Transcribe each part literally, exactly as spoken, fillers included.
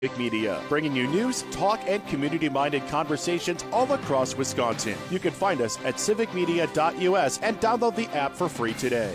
Civic Media, bringing you news, talk, and community-minded conversations all across Wisconsin. You can find us at civic media dot U S and download the app for free today.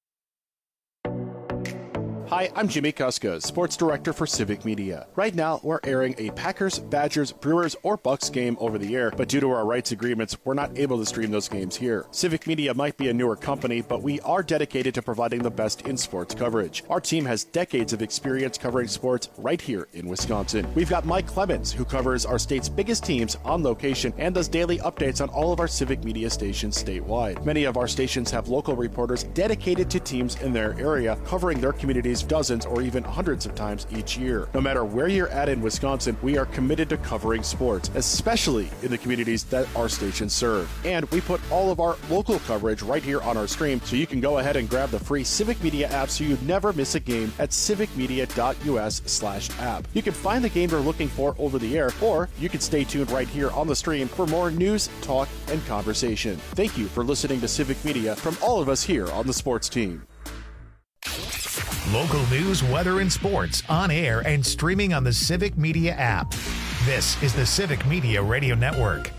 Hi, I'm Jimmy Kuska, Sports Director for Civic Media. Right now, we're airing a Packers, Badgers, Brewers, or Bucks game over the air, but due to our rights agreements, we're not able to stream those games here. Civic Media might be a newer company, but we are dedicated to providing the best in sports coverage. Our team has decades of experience covering sports right here in Wisconsin. We've got Mike Clemens, who covers our state's biggest teams on location and does daily updates on all of our Civic Media stations statewide. Many of our stations have local reporters dedicated to teams in their area, covering their communities dozens or even hundreds of times each year. No matter where you're at in Wisconsin, we are committed to covering sports, especially in the communities that our stations serve. And we put all of our local coverage right here on our stream, so you can go ahead and grab the free Civic Media app so you never miss a game at civic media dot U S slash app. You can find the game you're looking for over the air, or you can stay tuned right here on the stream for more news, talk, and conversation. Thank you for listening to Civic Media from all of us here on the sports team. Local news, weather, and sports on air and streaming on the Civic Media app. This is the Civic Media Radio Network.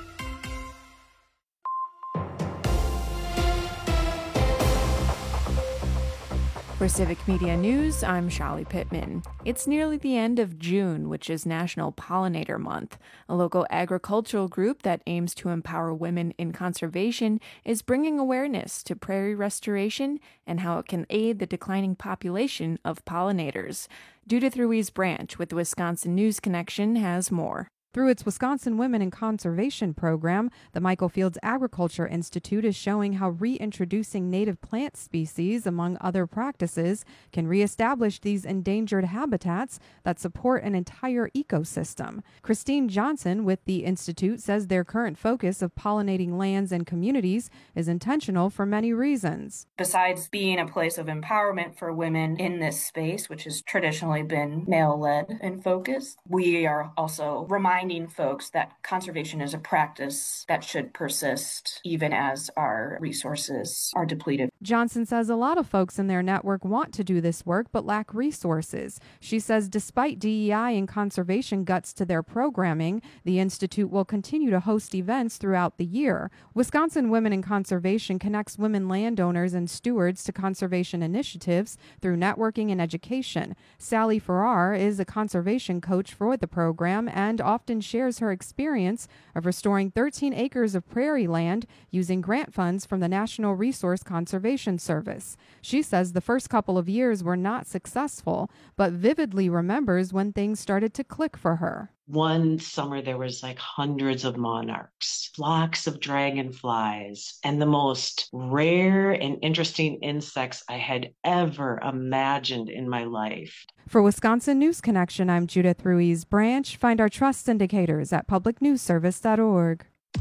For Civic Media News, I'm Shali Pittman. It's nearly the end of June, which is National Pollinator Month. A local agricultural group that aims to empower women in conservation is bringing awareness to prairie restoration and how it can aid the declining population of pollinators. Judith Ruiz Branch with the Wisconsin News Connection has more. Through its Wisconsin Women in Conservation program, the Michael Fields Agriculture Institute is showing how reintroducing native plant species, among other practices, can reestablish these endangered habitats that support an entire ecosystem. Christine Johnson with the Institute says their current focus of pollinating lands and communities is intentional for many reasons. Besides being a place of empowerment for women in this space, which has traditionally been male-led in focus, we are also reminding folks that conservation is a practice that should persist even as our resources are depleted. Johnson says a lot of folks in their network want to do this work but lack resources. She says despite D E I and conservation guts to their programming, the Institute will continue to host events throughout the year. Wisconsin Women in Conservation connects women landowners and stewards to conservation initiatives through networking and education. Sally Farrar is a conservation coach for the program and often shares her experience of restoring thirteen acres of prairie land using grant funds from the National Resource Conservation Service. She says the first couple of years were not successful, but vividly remembers when things started to click for her. One summer there was like hundreds of monarchs, flocks of dragonflies, and the most rare and interesting insects I had ever imagined in my life. For Wisconsin News Connection, I'm Judith Ruiz Branch. Find our trust indicators at public news service dot org.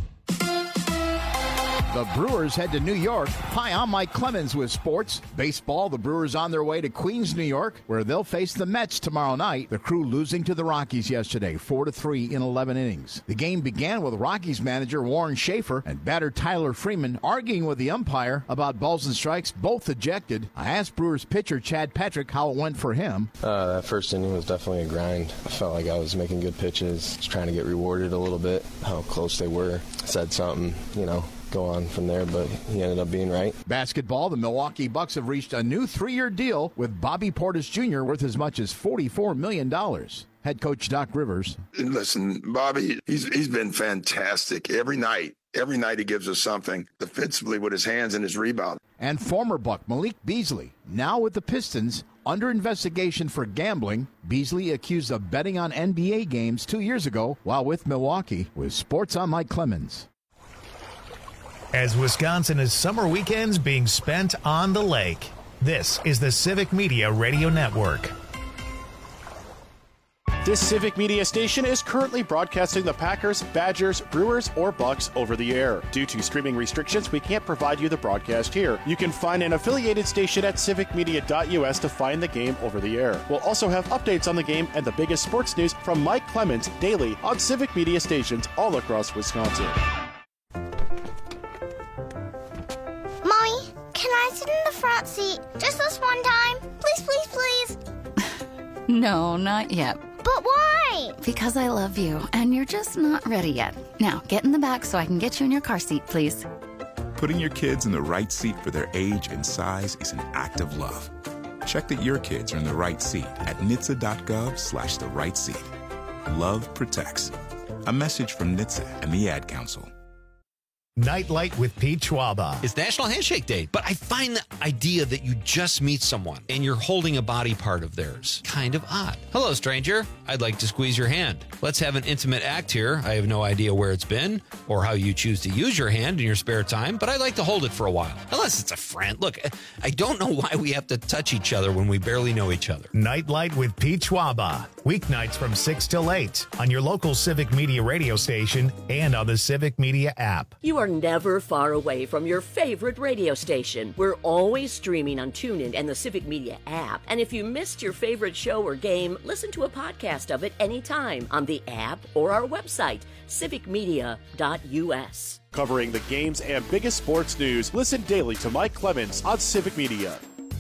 The Brewers head to New York. Hi, I'm Mike Clemens with sports. Baseball, the Brewers on their way to Queens, New York, where they'll face the Mets tomorrow night. The Crew losing to the Rockies yesterday, four to three in eleven innings. The game began with Rockies manager Warren Schaefer and batter Tyler Freeman arguing with the umpire about balls and strikes, both ejected. I asked Brewers pitcher Chad Patrick how it went for him. Uh, that first inning was definitely a grind. I felt like I was making good pitches, just trying to get rewarded a little bit, how close they were. Said something, you know, go on from there, but he ended up being right. Basketball, the Milwaukee Bucks have reached a new three-year deal with Bobby Portis Junior worth as much as forty-four million dollars. Head coach Doc Rivers. Listen, Bobby, he's he's been fantastic every night. Every night he gives us something defensively with his hands and his rebound. And former Buck Malik Beasley, now with the Pistons, under investigation for gambling. Beasley accused of betting on N B A games two years ago while with Milwaukee. With sports, I'm Mike Clemens. As Wisconsin is summer weekends being spent on the lake, this is the Civic Media Radio Network. This Civic Media station is currently broadcasting the Packers, Badgers, Brewers, or Bucks over the air. Due to streaming restrictions, we can't provide you the broadcast here. You can find an affiliated station at civic media dot U S to find the game over the air. We'll also have updates on the game and the biggest sports news from Mike Clemens daily on Civic Media stations all across Wisconsin. Mommy, can I sit in the front seat just this one time? Please, please, please. No, not yet. But why? Because I love you, and you're just not ready yet. Now, get in the back so I can get you in your car seat, please. Putting your kids in the right seat for their age and size is an act of love. Check that your kids are in the right seat at N H T S A dot gov slash the right seat. Love protects. A message from N H T S A and the Ad Council. Nightlight with Pete Schwaba. It's National Handshake Day, but I find the idea that you just meet someone and you're holding a body part of theirs kind of odd. Hello, stranger. I'd like to squeeze your hand. Let's have an intimate act here. I have no idea where it's been or how you choose to use your hand in your spare time, but I'd like to hold it for a while. Unless it's a friend. Look, I don't know why we have to touch each other when we barely know each other. Nightlight with Pete Schwaba. Weeknights from six till eight on your local Civic Media radio station and on the Civic Media app. You are never far away from your favorite radio station. We're always streaming on TuneIn and the Civic Media app. And if you missed your favorite show or game, listen to a podcast of it anytime on the app or our website, civic media dot u s. Covering the games and biggest sports news, listen daily to Mike Clemens on Civic Media.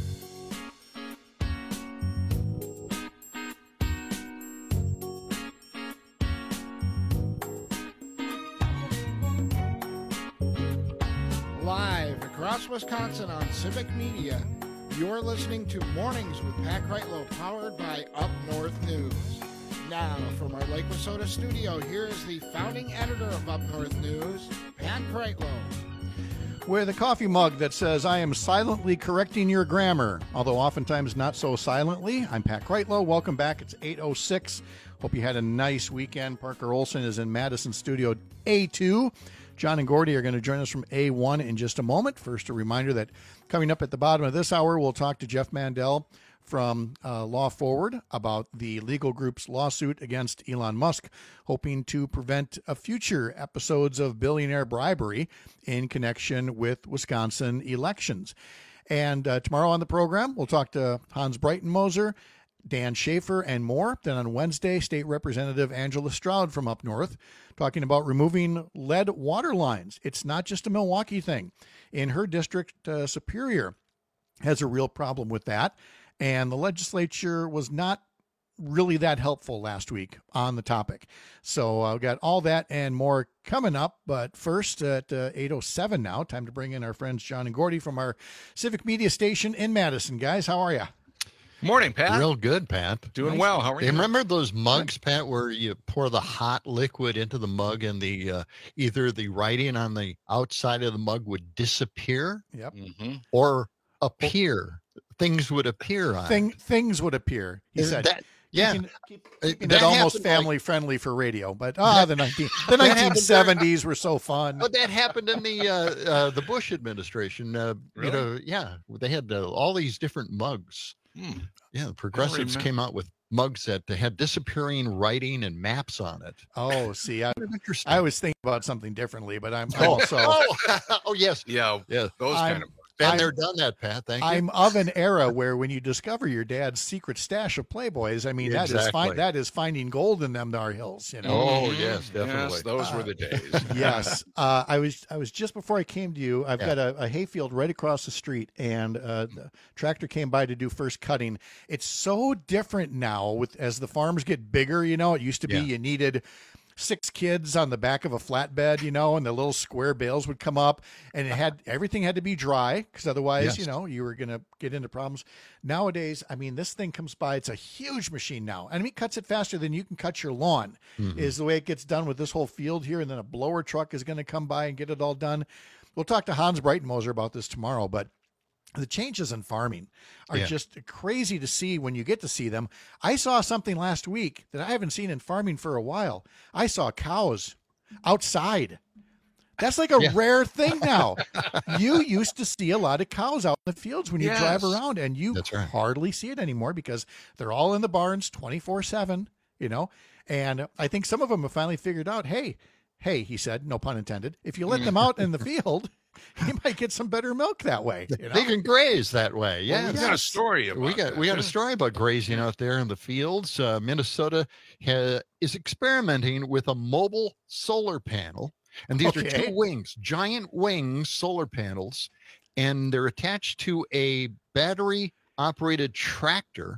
Live across Wisconsin on Civic Media, you're listening to Mornings with Pat Kreitlow, powered by Up North News. Now, from our Lake Wissota studio, here is the founding editor of Up North News, Pat Kreitlow. With a coffee mug that says, I am silently correcting your grammar, although oftentimes not so silently. I'm Pat Kreitlow. Welcome back. It's eight oh six. Hope you had a nice weekend. Parker Olson is in Madison Studio A two. John and Gordy are going to join us from A one in just a moment. First, a reminder that coming up at the bottom of this hour, we'll talk to Jeff Mandel from uh, Law Forward about the legal group's lawsuit against Elon Musk, hoping to prevent a future episodes of billionaire bribery in connection with Wisconsin elections. And uh, tomorrow on the program, we'll talk to Hans Breitenmoser, Dan Schaefer, and more. Then on Wednesday, State Representative Angela Stroud from up north talking about removing lead water lines. It's not just a Milwaukee thing. In her district, uh, Superior has a real problem with that. And the legislature was not really that helpful last week on the topic. So I've uh, got all that and more coming up. But first, at uh, eight oh seven now, time to bring in our friends John and Gordy from our Civic Media station in Madison. Guys, how are you? Morning, Pat. Real good, Pat. Doing nice. well. How are you? Remember those mugs, Pat, where you pour the hot liquid into the mug and the uh, either the writing on the outside of the mug would disappear, yep, mm-hmm. or appear. Things would appear on Thing, it. Things would appear, he Is said. That, yeah. Keeping, keep, keeping it almost family like, friendly for radio. But ah, oh, the, nineteen, the nineteen seventies were so fun. But that happened in the uh, uh, the Bush administration. Uh, really? You know, yeah. They had uh, all these different mugs. Hmm. Yeah, the progressives came out with mugs that had disappearing writing and maps on it. Oh, see, I, I was thinking about something differently, but I'm oh. also. Oh, oh, yes. Yeah, yeah. Those I'm, kind of. Been I'm, there, done that, Pat. Thank you. I'm of an era where when you discover your dad's secret stash of Playboys, I mean, that exactly. is fi- that is finding gold in them Dar Hills. You know? Oh, yes, definitely. Yes, those uh, were the days. Yes. Uh, I was I was just before I came to you, I've Yeah. got a, a hayfield right across the street, and uh, the tractor came by to do first cutting. It's so different now with as the farms get bigger, you know, it used to be Yeah. you needed six kids on the back of a flatbed, you know, and the little square bales would come up, and it had everything had to be dry because otherwise, Yes. you know, you were going to get into problems. Nowadays, I mean, this thing comes by. It's a huge machine now. I mean, it cuts it faster than you can cut your lawn Mhm. is the way it gets done with this whole field here. And then a blower truck is going to come by and get it all done. We'll talk to Hans Breitenmoser about this tomorrow, but the changes in farming are Yeah. just crazy to see when you get to see them. I saw something last week that I haven't seen in farming for a while. I saw cows outside. That's like a Yeah. rare thing now. You used to see a lot of cows out in the fields when you Yes. drive around, and you That's right. hardly see it anymore because they're all in the barns twenty-four seven, you know? And I think some of them have finally figured out, hey, hey, he said, no pun intended, if you let them out in the field, you might get some better milk that way. You know? They can graze that way. Well, Yeah, we got a story about we got that. we got a story about grazing out there in the fields. Uh, Minnesota ha, is experimenting with a mobile solar panel, and these Okay. are two wings, giant wings, solar panels, and they're attached to a battery-operated tractor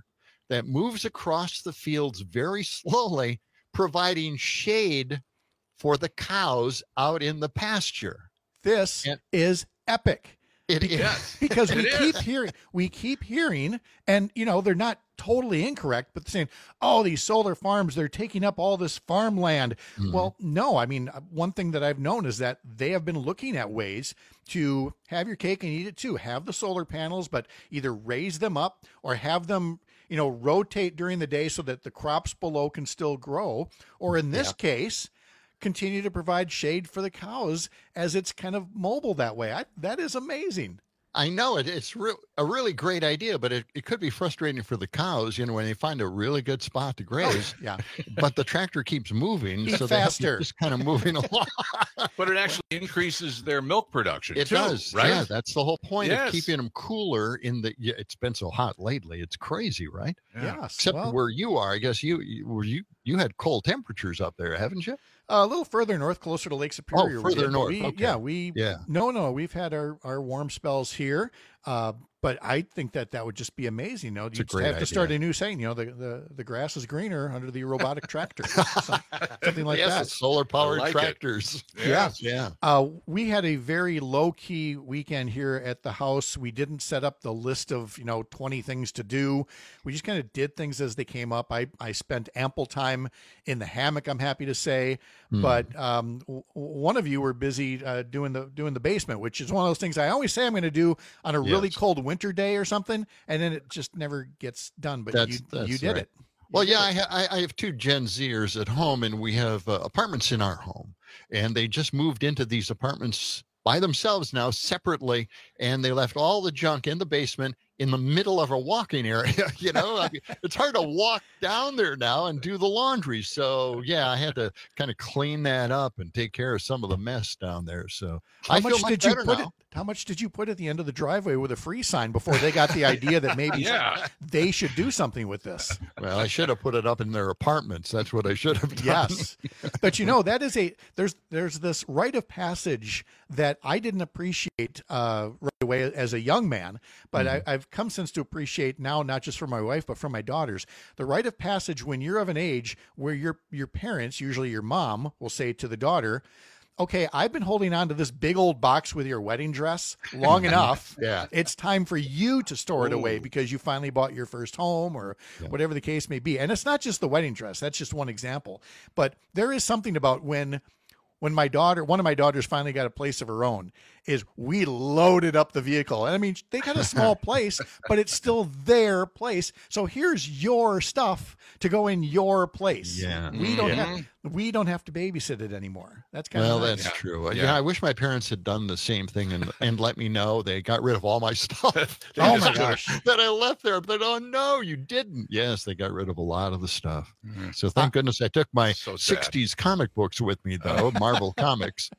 that moves across the fields very slowly, providing shade for the cows out in the pasture. This and, is epic. It because, is. because we it keep is. hearing, we keep hearing, and you know they're not totally incorrect, but saying, "Oh, these solar farms, they're taking up all this farmland." Mm-hmm. Well, no. I mean, one thing that I've known is that they have been looking at ways to have your cake and eat it too. Have the solar panels, but either raise them up or have them, you know, rotate during the day so that the crops below can still grow. Or in this yeah. case, continue to provide shade for the cows as it's kind of mobile that way. I, that is amazing. I know it. It's re- a really great idea, but it, it could be frustrating for the cows, you know, when they find a really good spot to graze. Oh, yeah. But the tractor keeps moving, Eat so faster. they're just kind of moving along. But it actually increases their milk production. It too, does, right? Yeah, that's the whole point yes. of keeping them cooler. In the, yeah, it's been so hot lately. It's crazy, right? Yeah. Yes. Except well, where you are, I guess you you were you you had cold temperatures up there, haven't you? Uh, a little further north, closer to Lake Superior. Oh, further did, north. We, okay. Yeah, we. Yeah. No, no, we've had our, our warm spells here, uh, but I think that that would just be amazing. You know, you have idea. to start a new saying. You know, the, the, the grass is greener under the robotic tractor, something like yes, that. Solar powered like tractors. Yeah, yeah. Uh, we had a very low key weekend here at the house. We didn't set up the list of you know twenty things to do. We just kind of did things as they came up. I I spent ample time in the hammock. I'm happy to say, mm. but um, w- one of you were busy uh, doing the doing the basement, which is one of those things I always say I'm going to do on a really yes. cold winter day or something, and then it just never gets done. But that's, you that's you did right. it. Well, yeah, I, ha- I have two Gen Zers at home, and we have uh, apartments in our home, and they just moved into these apartments by themselves now, separately, and they left all the junk in the basement in the middle of a walking area. You know, I mean, it's hard to walk down there now and do the laundry. So, yeah, I had to kind of clean that up and take care of some of the mess down there. So, how I much feel much did you better put now. it? How much did you put at the end of the driveway with a free sign before they got the idea that maybe yeah. they should do something with this? Well, I should have put it up in their apartments. That's what I should have done. Yes. But you know, that is a there's there's this rite of passage that I didn't appreciate uh, right away as a young man, but mm-hmm. I, I've come since to appreciate now, not just for my wife, but for my daughters. The rite of passage when you're of an age where your your parents, usually your mom, will say to the daughter, okay, I've been holding on to this big old box with your wedding dress long enough. Yeah. It's time for you to store it Ooh. away because you finally bought your first home or yeah. whatever the case may be. And it's not just the wedding dress. That's just one example. But there is something about when when my daughter, one of my daughters finally got a place of her own, is we loaded up the vehicle. And I mean, they got a small place, but it's still their place. So here's your stuff to go in your place. Yeah. We don't Yeah. have we don't have to babysit it anymore. That's kind Well, of nice. that's Yeah. true. Yeah. Yeah, I wish my parents had done the same thing and and let me know. They got rid of all my stuff. They Oh, just- my gosh. that I left there. But oh no, you didn't. Yes, they got rid of a lot of the stuff. Mhm. So thank goodness I took my So sad. sixties comic books with me, though, Marvel Comics.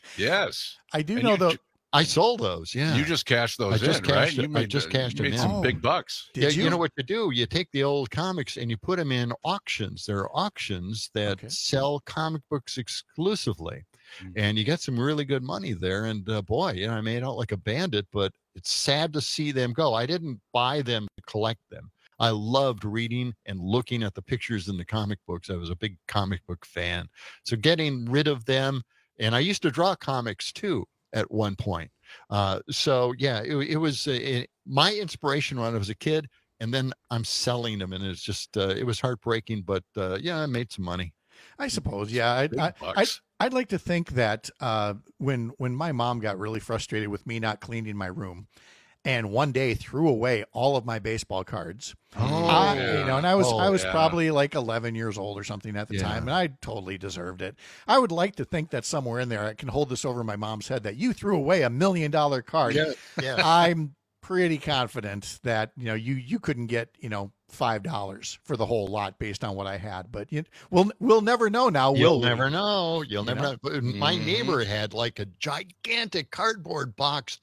Yes. I do And know you- though. I sold those. Yeah. You just cashed those I just in, right? cashed You it- I made, just uh, cashed you them made in. some Oh. big bucks. Did yeah, you? you know what you do? You take the old comics and you put them in auctions. There are auctions that Okay. sell comic books exclusively, Mhm. and you get some really good money there. And uh, boy, you know, I made out like a bandit, but it's sad to see them go. I didn't buy them to collect them. I loved reading and looking at the pictures in the comic books. I was a big comic book fan. So getting rid of them, and I used to draw comics too at one point. Uh, so yeah, it, it was uh, it, my inspiration when I was a kid, and then I'm selling them, and it's just uh, it was heartbreaking, but uh, yeah, I made some money. I suppose, yeah. I, Big I, I, bucks. I'd like to think that uh, when when my mom got really frustrated with me not cleaning my room, and one day threw away all of my baseball cards. Oh, I, yeah. you know, and I was Oh, I was yeah. probably like eleven years old or something at the Yeah. time, and I totally deserved it. I would like to think that somewhere in there I can hold this over my mom's head that you threw away a million dollar card. Yeah, yeah. I'm pretty confident that you know you you couldn't get you know five dollars for the whole lot based on what I had, but you, we'll we'll never know now. You'll will we? never know. You'll You never know? know. But My Mhm. neighbor had like a gigantic cardboard box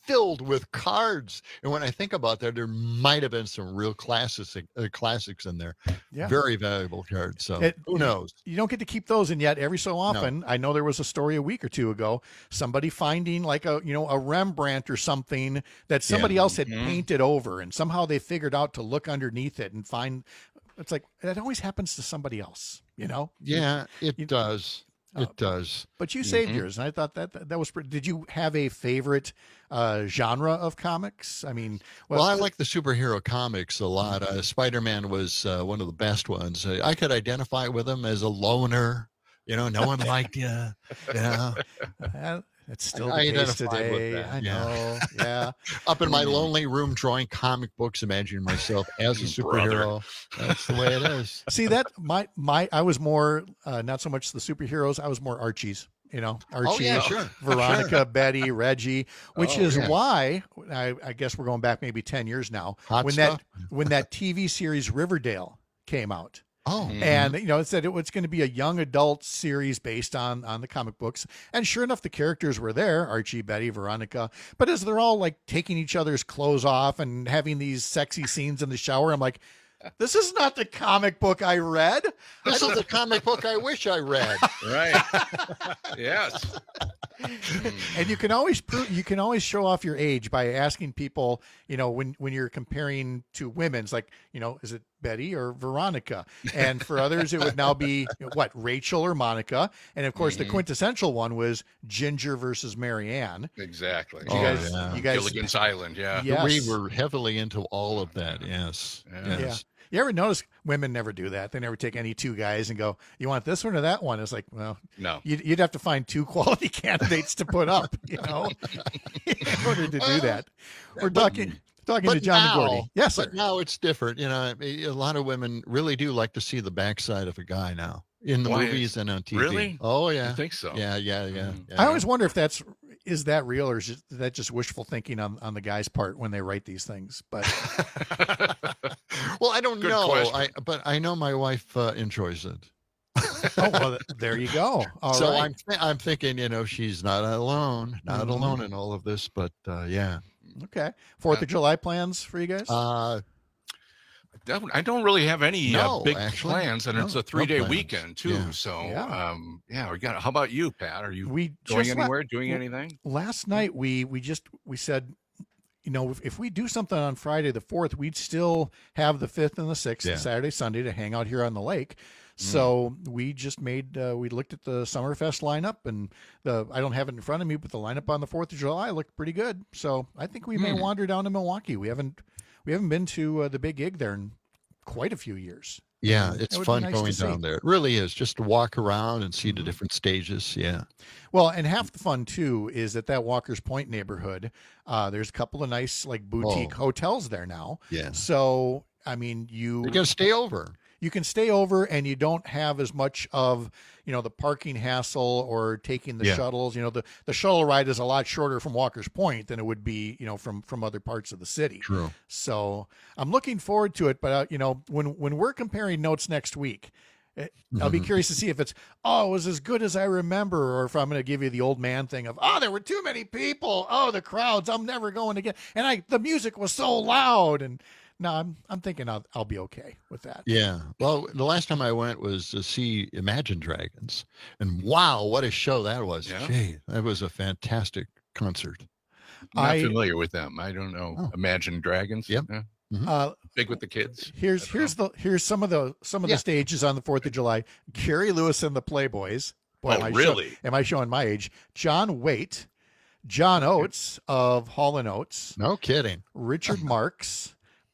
filled with cards. And when I think about that, there might have been some real classics, uh, classics in there. Yeah. Very valuable cards. So It- who knows? You don't get to keep those in yet. Every so often, I know there was a story a week or two ago, somebody finding like a, you know, a Rembrandt or something that somebody Yeah. else had Mhm. painted over, and somehow they figured out to look underneath it and find. It's like that always happens to somebody else, you know. Yeah, it You- does. It Uh, does. But you saved Mhm. yours, and I thought that that, that was. Pretty, did you have a favorite uh, genre of comics? I mean, Well, I like the superhero comics a lot. Uh, Spider-Man was uh, one of the best ones. Uh, I could identify with him as a loner. You know, no one liked you. Yeah, Uh, it's still I the case identified with today. that, I yeah. know. Yeah. Up in my Mm. lonely room drawing comic books, imagining myself as a Brother. superhero. That's the way it is. See that my my I was more uh, not so much the superheroes. I was more Archie's. You know, Archie, Oh, yeah, sure. Veronica, Sure. Betty, Reggie, which Oh, is yeah. why I, I guess we're going back maybe ten years now Hot when stuff. that when that T V series Riverdale came out. Oh, And you know, it said it was going to be a young adult series based on on the comic books, and sure enough, the characters were there: Archie, Betty, Veronica. But as they're all like taking each other's clothes off and having these sexy scenes in the shower, I'm like, this is not the comic book I read. this is the comic book I wish I read. Right. Yes. And you can always prove, you can always show off your age by asking people, you know, when when you're comparing to women, it's like, you know, is it Betty or Veronica? And for others, it would now be you know, what, Rachel or Monica? And of course, the Mhm. quintessential one was Ginger versus Marianne. Exactly. You guys, yeah. you guys, Gilligan's Island. Yeah. Yes. We were heavily into all of that. Yes. Yeah. Yes. You ever notice women never do that? They never take any two guys and go, "You want this one or that one?" It's like, well, No. you'd, you'd have to find two quality candidates to put up, you know, in order to do that. We're talking talking to But John now, Gordy. Yes, sir. But now it's different. You know, I mean, a lot of women really do like to see the backside of a guy now in the Why? movies and on T V. Really? Oh yeah. You think so? Yeah, yeah, yeah. Mm. yeah. I always wonder if that's is that real or is just- that just wishful thinking on, on the guy's part when they write these things. But well, I don't Good know. question. I but I know my wife uh, enjoys it. oh, well, there you go. All so right. I'm th- I'm thinking, you know, she's not alone, not Mhm. alone in all of this. But uh, yeah, Okay. Fourth of July plans for you guys? uh, Don't- I don't really have any No, uh, big actually. plans, and No, it's a no three-day plans. weekend too. Yeah. So, Yeah. um, yeah, we got. How about you, Pat? Are you we going just la- anywhere? Doing anything? last night we we just we said, you know, if, if we do something on Friday the fourth, we'd still have the fifth and the sixth, Yeah. Saturday, Sunday to hang out here on the lake. So we just made uh, we looked at the Summerfest lineup, and the I don't have it in front of me, but the lineup on the Fourth of July looked pretty good. So I think we may Hmm. wander down to Milwaukee. We haven't we haven't been to uh, the big gig there in quite a few years. yeah, That it's would be fun nice to going see. down there. It really is, just to walk around and see the Mhm. different stages. Yeah. Well, and half the fun too is that that Walker's Point neighborhood. Uh, there's a couple of nice like boutique Oh. hotels there now. Yeah. So I mean, you You got to stay over. you can stay over and you don't have as much of, you know, the parking hassle or taking the Yeah. shuttles. You know, the, the shuttle ride is a lot shorter from Walker's Point than it would be, you know, from, from other parts of the city. True. So I'm looking forward to it. But, uh, you know, when, when we're comparing notes next week, eh, I'll be Mhm. curious to see if it's, oh, it was as good as I remember, or if I'm going to give you the old man thing of, oh, there were too many people. Oh, the crowds, I'm never going again. And I, the music was so loud. And no, I'm, I'm thinking I'll, I'll be okay with that. Yeah. Well, the last time I went was to see Imagine Dragons, and wow, what a show that was! Yeah. Gee, that was a fantastic concert. Not I- familiar with them. I don't know. Oh. Imagine Dragons. Yep. Yeah. Uh, Big with the kids. Here's I don't here's the here's some of the some of Yeah. the stages on the Fourth of July. Gary Lewis and the Playboys. Boy, Oh, am I show- really? am I showing my age? John Waite, John Oates of Hall and Oates, No kidding. Richard Marks,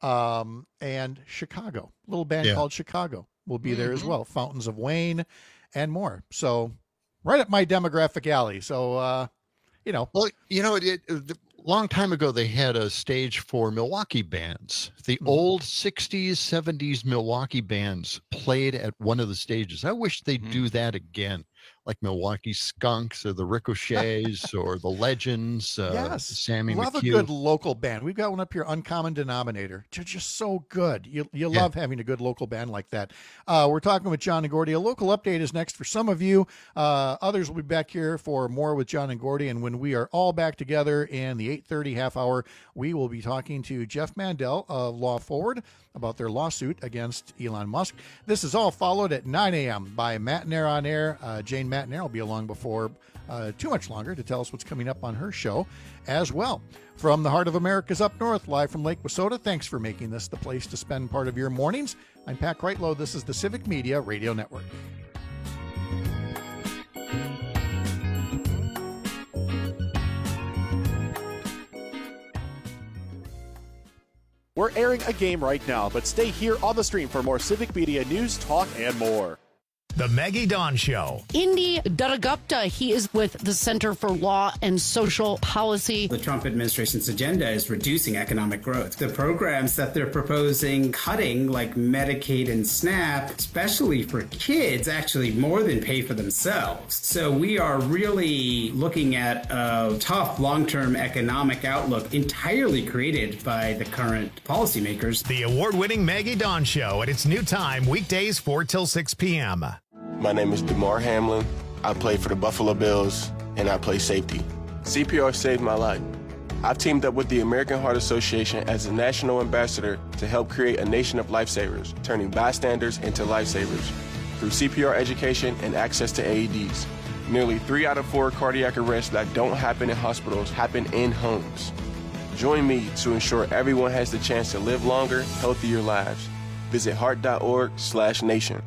um, and Chicago. A little band Yeah. called Chicago will be there as Mhm. well. Fountains of Wayne, and more. So right up my demographic alley. So uh, you know, Well, you know, it, it, a long time ago they had a stage for Milwaukee bands. The Mhm. old sixties, seventies Milwaukee bands played at one of the stages. I wish they'd Mhm. do that again. like Milwaukee Skunks or the Ricochets or the Legends. Uh, yes, Sammy love McHugh. a good local band. We've got one up here, Uncommon Denominator. They're just so good. You you Yeah. love having a good local band like that. Uh, we're talking with John and Gordy. A local update is next for some of you. Uh, others will be back here for more with John and Gordy. And when we are all back together in the eight thirty half hour, we will be talking to Jeff Mandel of Law Forward about their lawsuit against Elon Musk. This is all followed at nine a.m. by Matt Nair on Air. Uh, Jane Matt Nair will be along before uh, too much longer to tell us what's coming up on her show as well. From the heart of America's up north, live from Lake Wissota, thanks for making this the place to spend part of your mornings. I'm Pat Kreitlow. This is the Civic Media Radio Network. We're airing a game right now, but stay here on the stream for more Civic Media news, talk, and more. The Maggie Dawn Show. Indy Dattagupta, he is with the Center for Law and Social Policy. The Trump administration's agenda is reducing economic growth. The programs that they're proposing cutting, like Medicaid and SNAP, especially for kids, actually more than pay for themselves. So we are really looking at a tough long-term economic outlook entirely created by the current policymakers. The award-winning Maggie Dawn Show at its new time, weekdays four till six p.m. My name is DeMar Hamlin. I play for the Buffalo Bills, and I play safety. C P R saved my life. I've teamed up with the American Heart Association as a national ambassador to help create a nation of lifesavers, turning bystanders into lifesavers through C P R education and access to A E Ds. Nearly three out of four cardiac arrests that don't happen in hospitals happen in homes. Join me to ensure everyone has the chance to live longer, healthier lives. Visit heart.org slash nation.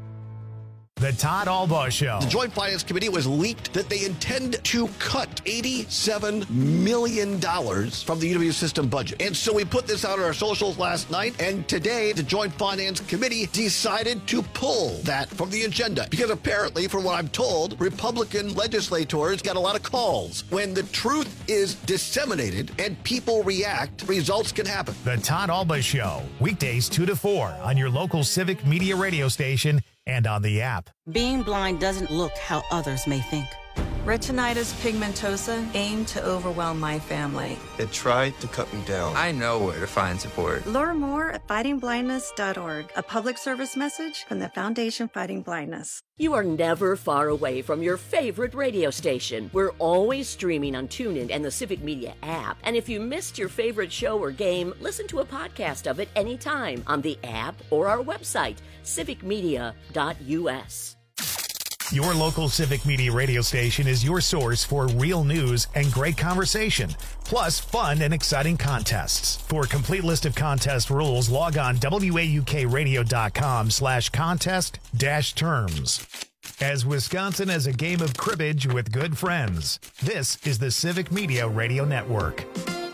The Todd Albaugh Show. The Joint Finance Committee was leaked that they intend to cut eighty-seven million dollars from the U W system budget. And so we put this out on our socials last night, and today the Joint Finance Committee decided to pull that from the agenda. Because apparently, from what I'm told, Republican legislators got a lot of calls. When the truth is disseminated and people react, results can happen. The Todd Albaugh Show. Weekdays two to four on your local Civic Media radio station and on the app. Being blind doesn't look how others may think. Retinitis pigmentosa aimed to overwhelm my family. It tried to cut me down. I know where to find support. Learn more at fighting blindness dot org, a public service message from the Foundation Fighting Blindness. You are never far away from your favorite radio station. We're always streaming on TuneIn and the Civic Media app. And if you missed your favorite show or game, listen to a podcast of it anytime on the app or our website, civic media dot u s. Your local Civic Media radio station is your source for real news and great conversation, plus fun and exciting contests. For a complete list of contest rules, log on W A U K radio dot com slash contest dash terms. As Wisconsin has a game of cribbage with good friends, this is the Civic Media Radio Network.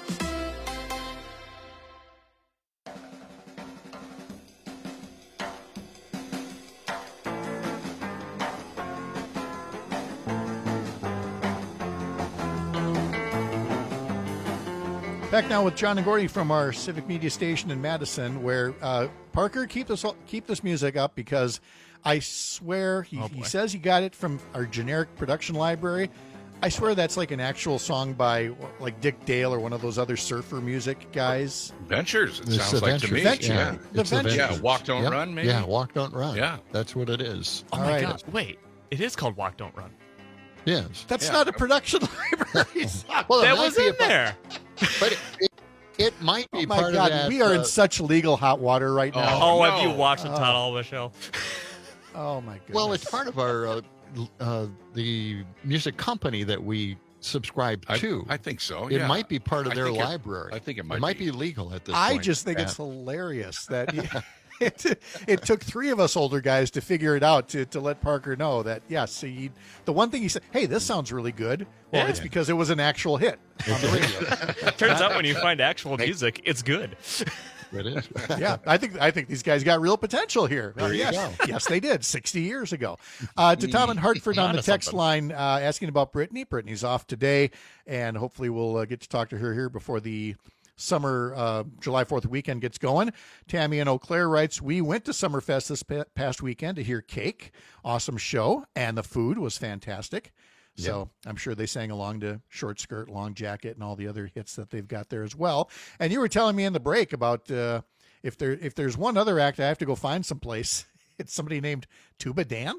Back now with John and Gordy from our Civic Media station in Madison, where uh, Parker, keep this keep this music up because I swear he, Oh, he boy. says he got it from our generic production library. I swear that's like an actual song by like Dick Dale or one of those other surfer music guys. Ventures, it It's sounds the like to Ventures. me. Yeah, Yeah, The it's the Ventures. yeah. Walk, don't Yep. run, maybe. Yeah, walk, don't run. Yeah. That's what it is. Oh All my right. gosh. Wait, it is called Walk Don't Run. Yes. That's Yeah. not a production library song. Well, it That might was be in a- there. But it, it, it might be Oh my part God, of that. we are in uh, such legal hot water right now. Oh, Oh, have you no. watched the Oh. Todd Albaugh Show? Oh my goodness. well, it's part of our uh, l- uh, the music company that we subscribe I, to. I think so. it yeah. might be part of I their think it- library. I think it might It might be. be legal at this I point. just think Yeah. it's hilarious that it, it took three of us older guys to figure it out to, to let Parker know that, yes, he, the one thing he said, hey, this sounds really good. Well, Yeah. it's because it was an actual hit on the radio. Turns out when you find actual music, it's good. It is. yeah, I think I think these guys got real potential here. There Uh, you yes, go. yes, they did sixty years ago. Uh, to Tom in Hartford on the Onto text something. line, uh, asking about Brittany. Brittany's off today, and hopefully we'll uh, get to talk to her here before the summer uh, July fourth weekend gets going. Tammy in Eau Claire writes, we went to Summerfest this pa- past weekend to hear Cake. Awesome show, and the food was fantastic. So I'm sure they sang along to Short Skirt, Long Jacket, and all the other hits that they've got there as well. And you were telling me in the break about uh, if there if there's one other act I have to go find someplace, it's somebody named Tuba Dan.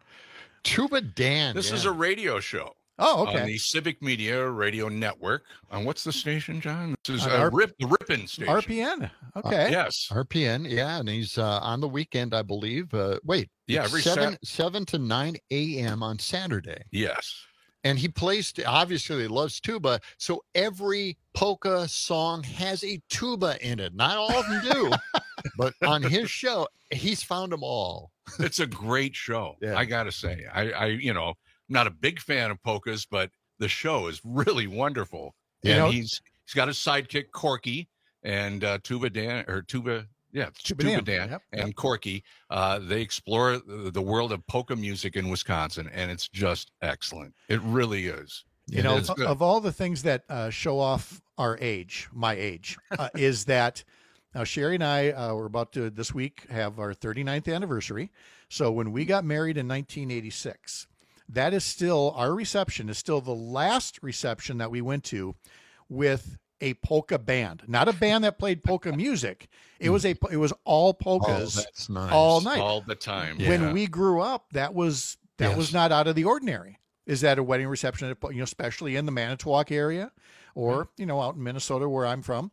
Tuba Dan. This yeah. is a radio show. Oh, okay. On the Civic Media Radio Network. On what's the station, John? This is Uh, uh, R- Rip, the Rippin' station. R P N. Okay. Uh, yes. R P N, yeah, and he's uh, on the weekend, I believe. Uh, wait, Yeah, it's every seven Sat- seven to nine a.m. on Saturday. Yes. And he plays, obviously, he loves tuba. So every polka song has a tuba in it. Not all of them do, but on his show, he's found them all. It's a great show. Yeah. I got to say, I, I, you know, I'm not a big fan of polkas, but the show is really wonderful. You And know- he's he's got his sidekick Corky and uh, Tuba Dan or Tuba. Yeah, Tuba Tuba, Dan. Dan, Yep, and yep. Corky. Uh, they explore the, the world of polka music in Wisconsin, and it's just excellent. It really is. You It know, is of, good. of all the things that uh, show off our age, my age, uh, is that now Sherry and I uh, were about to this week have our thirty-ninth anniversary. So when we got married in nineteen eighty-six, that is still our reception is still the last reception that we went to with a polka band, not a band that played polka music. It was a it was all polkas Oh, that's nice. all night. all the time. When Yeah. we grew up, that was that Yes. was not out of the ordinary. Is that a wedding reception, at, you know, especially in the Manitowoc area, or you know, out in Minnesota where I'm from?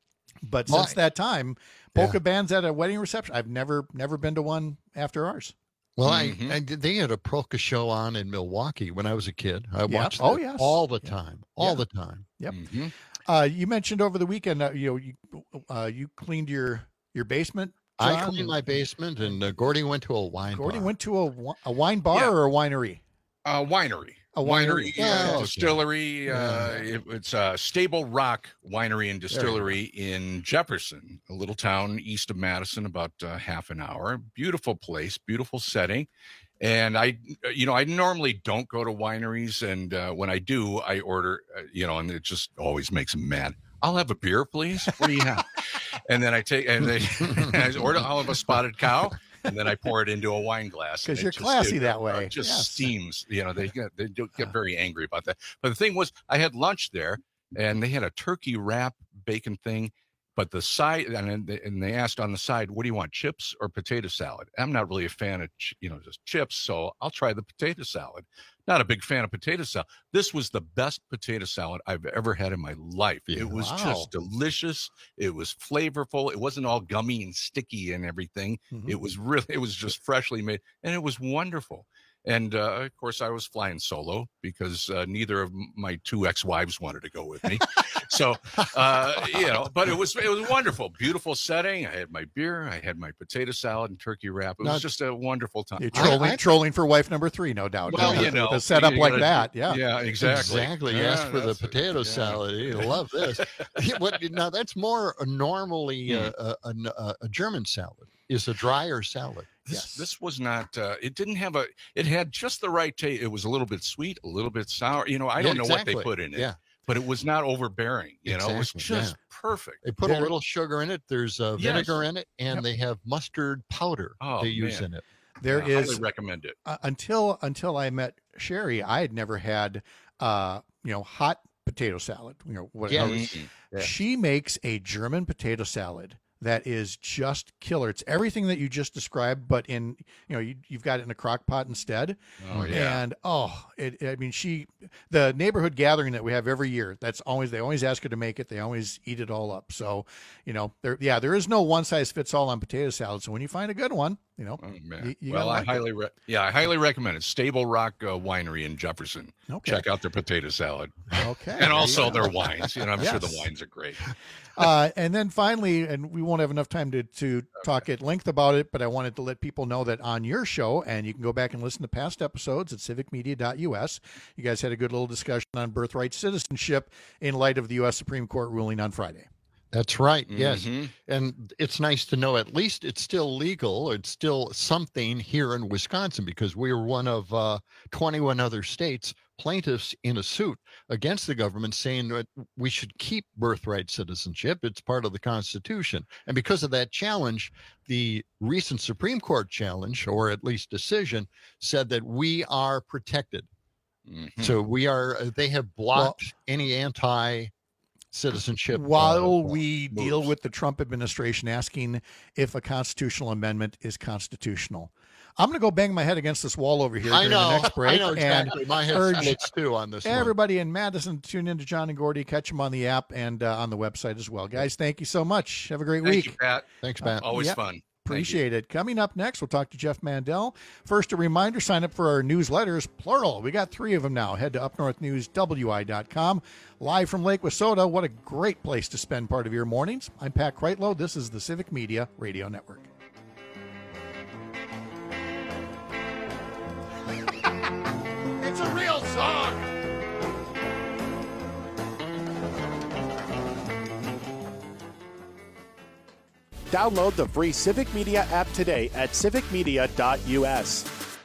But Well, since that time, polka bands at a wedding reception, I've never never been to one after ours. Well, Mhm. I, I did- they had a polka show on in Milwaukee when I was a kid. I Yeah. watched Oh, it yes. all the Yeah. time, all Yeah. the time. Yep. Mhm. Uh, you mentioned over the weekend, uh, you know, you uh, you cleaned your your basement. I John, cleaned and my basement, and uh, Gordy went to a wine Gordy bar. went to a, wi- a wine bar Yeah. or a winery. Uh, winery. A winery. uh, Oh, okay. distillery. Uh, Yeah. it- it's uh, Stable Rock Winery and Distillery in Jefferson, a little town east of Madison, about uh, half an hour. Beautiful place, beautiful setting. And I, you know, I normally don't go to wineries, and uh, when I do, I order, uh, you know, and it just always makes them mad. I'll have a beer, please. What do you have? And then I take and they I order. I'll have a spotted cow. And then I pour it into a wine glass. 'Cause and it you're just- classy it, that uh, way. It just Yes. steams. You know, they get they do get very angry about that. But the thing was, I had lunch there, and they had a turkey wrap bacon thing. But the side, and then they, and they asked on the side, "What do you want, chips or potato salad?" I'm not really a fan of ch- you know just chips, so I'll try the potato salad. Not a big fan of potato salad. This was the best potato salad I've ever had in my life. It was Wow. just delicious. It was flavorful. It wasn't all gummy and sticky and everything. Mhm. It was really, it was just freshly made, and it was wonderful. And uh, of course, I was flying solo because uh, neither of m- my two ex-wives wanted to go with me. so, uh, you know, but it was it was wonderful, beautiful setting. I had my beer, I had my potato salad and turkey wrap. It Now- was just a wonderful time. You're trolling, I- trolling for wife number three, no doubt. Well, With you a- know, with a setup you like gotta- that. Yeah. yeah, exactly. Exactly. Yeah, Yes, for the that's it. potato Yeah. salad. You love this. Yeah, what, now that's more a normally Hmm. uh, a, a, a German salad. Is a drier salad. This, Yes. this was not. Uh, it didn't have a. It had just the right taste. It was a little bit sweet, a little bit sour. You know, I Yeah, don't know what exactly. they put in it. Yeah. but it was not overbearing. You know, it was Exactly, just yeah. perfect. They put There- a little sugar in it. There's uh, Yes. vinegar in it, and Yep. they have mustard powder Oh, they use man. in it. There I is highly recommend it. uh, until until I met Sherry, I had never had uh, you know hot potato salad. You know what? Yeah. Mhm. Yeah. She makes a German potato salad that is just killer. It's everything that you just described, but in you know you, you've got it in a crock pot instead. Oh yeah. And oh, it, I mean, she, the neighborhood gathering that we have every year, that's always, they always ask her to make it. They always eat it all up. So, you know, there, yeah, there is no one size fits all on potato salad. So when you find a good one, you know, Oh, man. you, you well, I gotta like it. highly, re- yeah, I highly recommend it. Stable Rock uh, Winery in Jefferson. Okay. Check out their potato salad, Okay. and there you also go. their wines. You know, I'm sure the Yes. wines are great. uh, and then finally, and we won't have enough time to, to talk at length about it, but I wanted to let people know that on your show, and you can go back and listen to past episodes at civic media dot U S, you guys had a good little discussion on birthright citizenship in light of the U S Supreme Court ruling on Friday. That's right. Yes. Mhm. And it's nice to know at least it's still legal. It's still something here in Wisconsin because we are one of uh, twenty-one other states plaintiffs in a suit against the government saying that we should keep birthright citizenship. It's part of the Constitution. And because of that challenge, the recent Supreme Court challenge, or at least decision, said that we are protected. Mm-hmm. So we are, they have blocked well, any anti citizenship. While uh, we moves. deal with the Trump administration asking if a constitutional amendment is constitutional. I'm going to go bang my head against this wall over here I during know, the next break. I know exactly. And my head urge splits too on this everybody one. in Madison to tune in to John and Gordy. Catch them on the app and uh, on the website as well. Guys, thank you so much. Have a great Thank week. you, Pat. Thanks, Pat. Uh, always yep. fun. Appreciate it. Coming up next, we'll talk to Jeff Mandel. First, a reminder, sign up for our newsletters, plural. We got three of them now. Head to up north news w i dot com. Live from Lake Wissota. What a great place to spend part of your mornings. I'm Pat Kreitlow. This is the Civic Media Radio Network. It's a real song. Download the free Civic Media app today at civic media dot u s.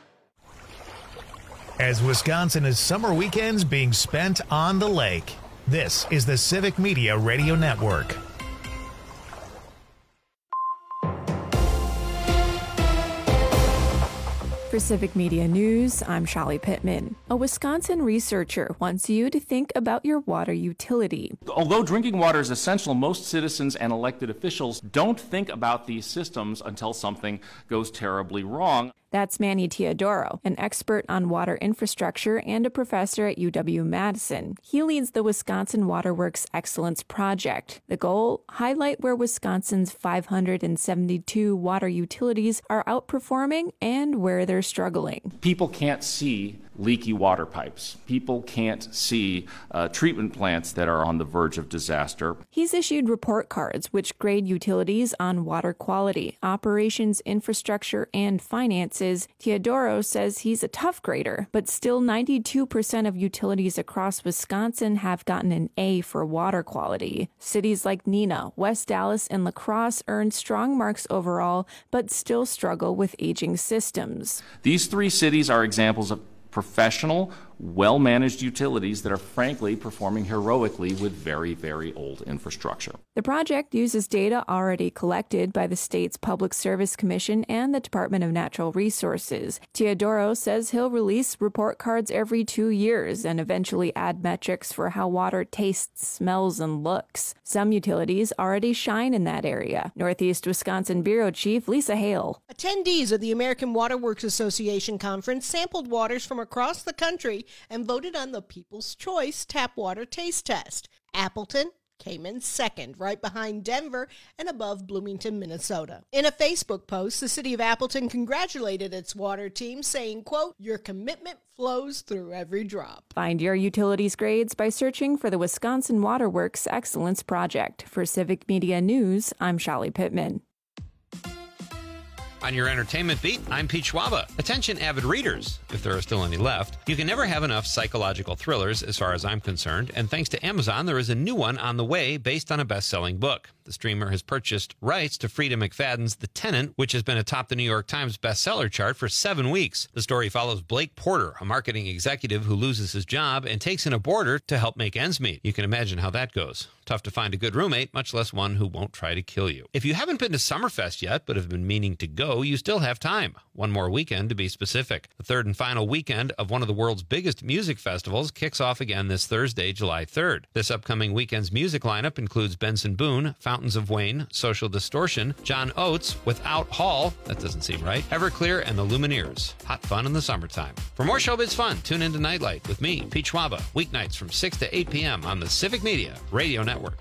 As Wisconsin is summer weekends being spent on the lake, this is the Civic Media Radio Network. For Civic Media News, I'm Shelly Pittman. A Wisconsin researcher wants you to think about your water utility. Although drinking water is essential, most citizens and elected officials don't think about these systems until something goes terribly wrong. That's Manny Teodoro, an expert on water infrastructure and a professor at U W-Madison. He leads the Wisconsin Waterworks Excellence Project. The goal? Highlight where Wisconsin's five hundred seventy-two water utilities are outperforming and where they're struggling. People can't see leaky water pipes. People can't see uh, treatment plants that are on the verge of disaster. He's issued report cards which grade utilities on water quality, operations, infrastructure, and finances. Teodoro says he's a tough grader, but still ninety-two percent of utilities across Wisconsin have gotten an A for water quality. Cities like Neenah, West Dallas, and La Crosse earned strong marks overall, but still struggle with aging systems. These three cities are examples of professional, well-managed utilities that are frankly performing heroically with very, very old infrastructure. The project uses data already collected by the state's Public Service Commission and the Department of Natural Resources. Teodoro says he'll release report cards every two years and eventually add metrics for how water tastes, smells, and looks. Some utilities already shine in that area. Northeast Wisconsin Bureau Chief Lisa Hale. Attendees of the American Waterworks Association conference sampled waters from across the country and voted on the People's Choice Tap Water Taste Test. Appleton came in second, right behind Denver and above Bloomington, Minnesota. In a Facebook post, the city of Appleton congratulated its water team, saying, quote, "Your commitment flows through every drop." Find your utilities grades by searching for the Wisconsin Waterworks Excellence Project. For Civic Media News, I'm Shelly Pittman. On your entertainment beat, I'm Pete Schwaba. Attention avid readers, if there are still any left. You can never have enough psychological thrillers as far as I'm concerned, and thanks to Amazon, there is a new one on the way based on a best-selling book. The streamer has purchased rights to Frida McFadden's The Tenant, which has been atop the New York Times bestseller chart for seven weeks. The story follows Blake Porter, a marketing executive who loses his job and takes in a boarder to help make ends meet. You can imagine how that goes. Tough to find a good roommate, much less one who won't try to kill you. If you haven't been to Summerfest yet, but have been meaning to go, you still have time. One more weekend to be specific. The third and final weekend of one of the world's biggest music festivals kicks off again this Thursday, July third. This upcoming weekend's music lineup includes Benson Boone, Fountains of Wayne, Social Distortion, John Oates, Without Hall, that doesn't seem right, Everclear, and the Lumineers. Hot fun in the summertime. For more showbiz fun, tune into Nightlight with me, Pete Schwaba, weeknights from six to eight p.m. on the Civic Media Radio Network.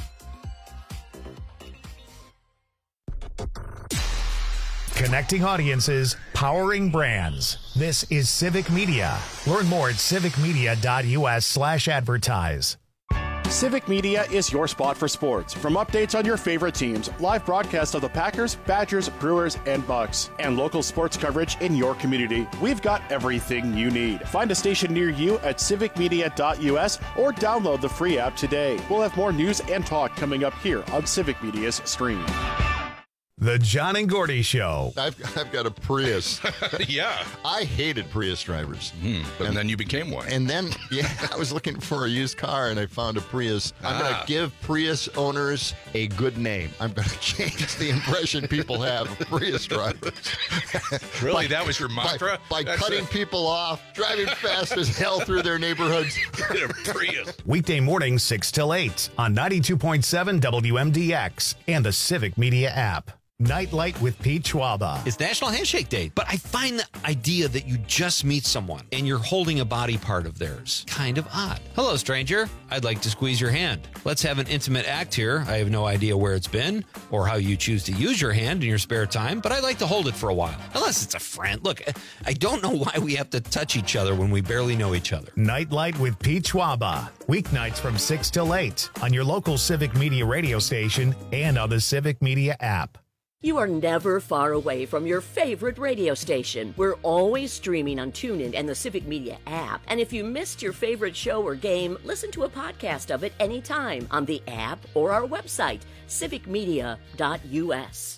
Connecting audiences, powering brands. This is Civic Media. Learn more at civic media dot u s slash advertise. Civic Media is your spot for sports. From updates on your favorite teams, live broadcasts of the Packers, Badgers, Brewers, and Bucks, and local sports coverage in your community, we've got everything you need. Find a station near you at civic media dot u s or download the free app today. We'll have more news and talk coming up here on Civic Media's stream. The John and Gordy Show. I've, I've got a Prius. Yeah. I hated Prius drivers. Mm, but and then you became one. And then, yeah, I was looking for a used car and I found a Prius. I'm going Ah. to give Prius owners a good name. I'm going to change the impression people have of Prius drivers. Really? By- that was your mantra? By, by That's cutting it. people off, driving fast as hell through their neighborhoods. Prius. Weekday mornings six till eight on ninety-two point seven W M D X and the Civic Media app. Nightlight with Pete Schwaba. It's National Handshake Day, but I find the idea that you just meet someone and you're holding a body part of theirs kind of odd. Hello, stranger. I'd like to squeeze your hand. Let's have an intimate act here. I have no idea where it's been or how you choose to use your hand in your spare time, but I'd like to hold it for a while. Unless it's a friend. Look, I don't know why we have to touch each other when we barely know each other. Nightlight with Pete Schwaba. Weeknights from six till eight on your local Civic Media radio station and on the Civic Media app. You are never far away from your favorite radio station. We're always streaming on TuneIn and the Civic Media app. And if you missed your favorite show or game, listen to a podcast of it anytime on the app or our website, civic media dot u s.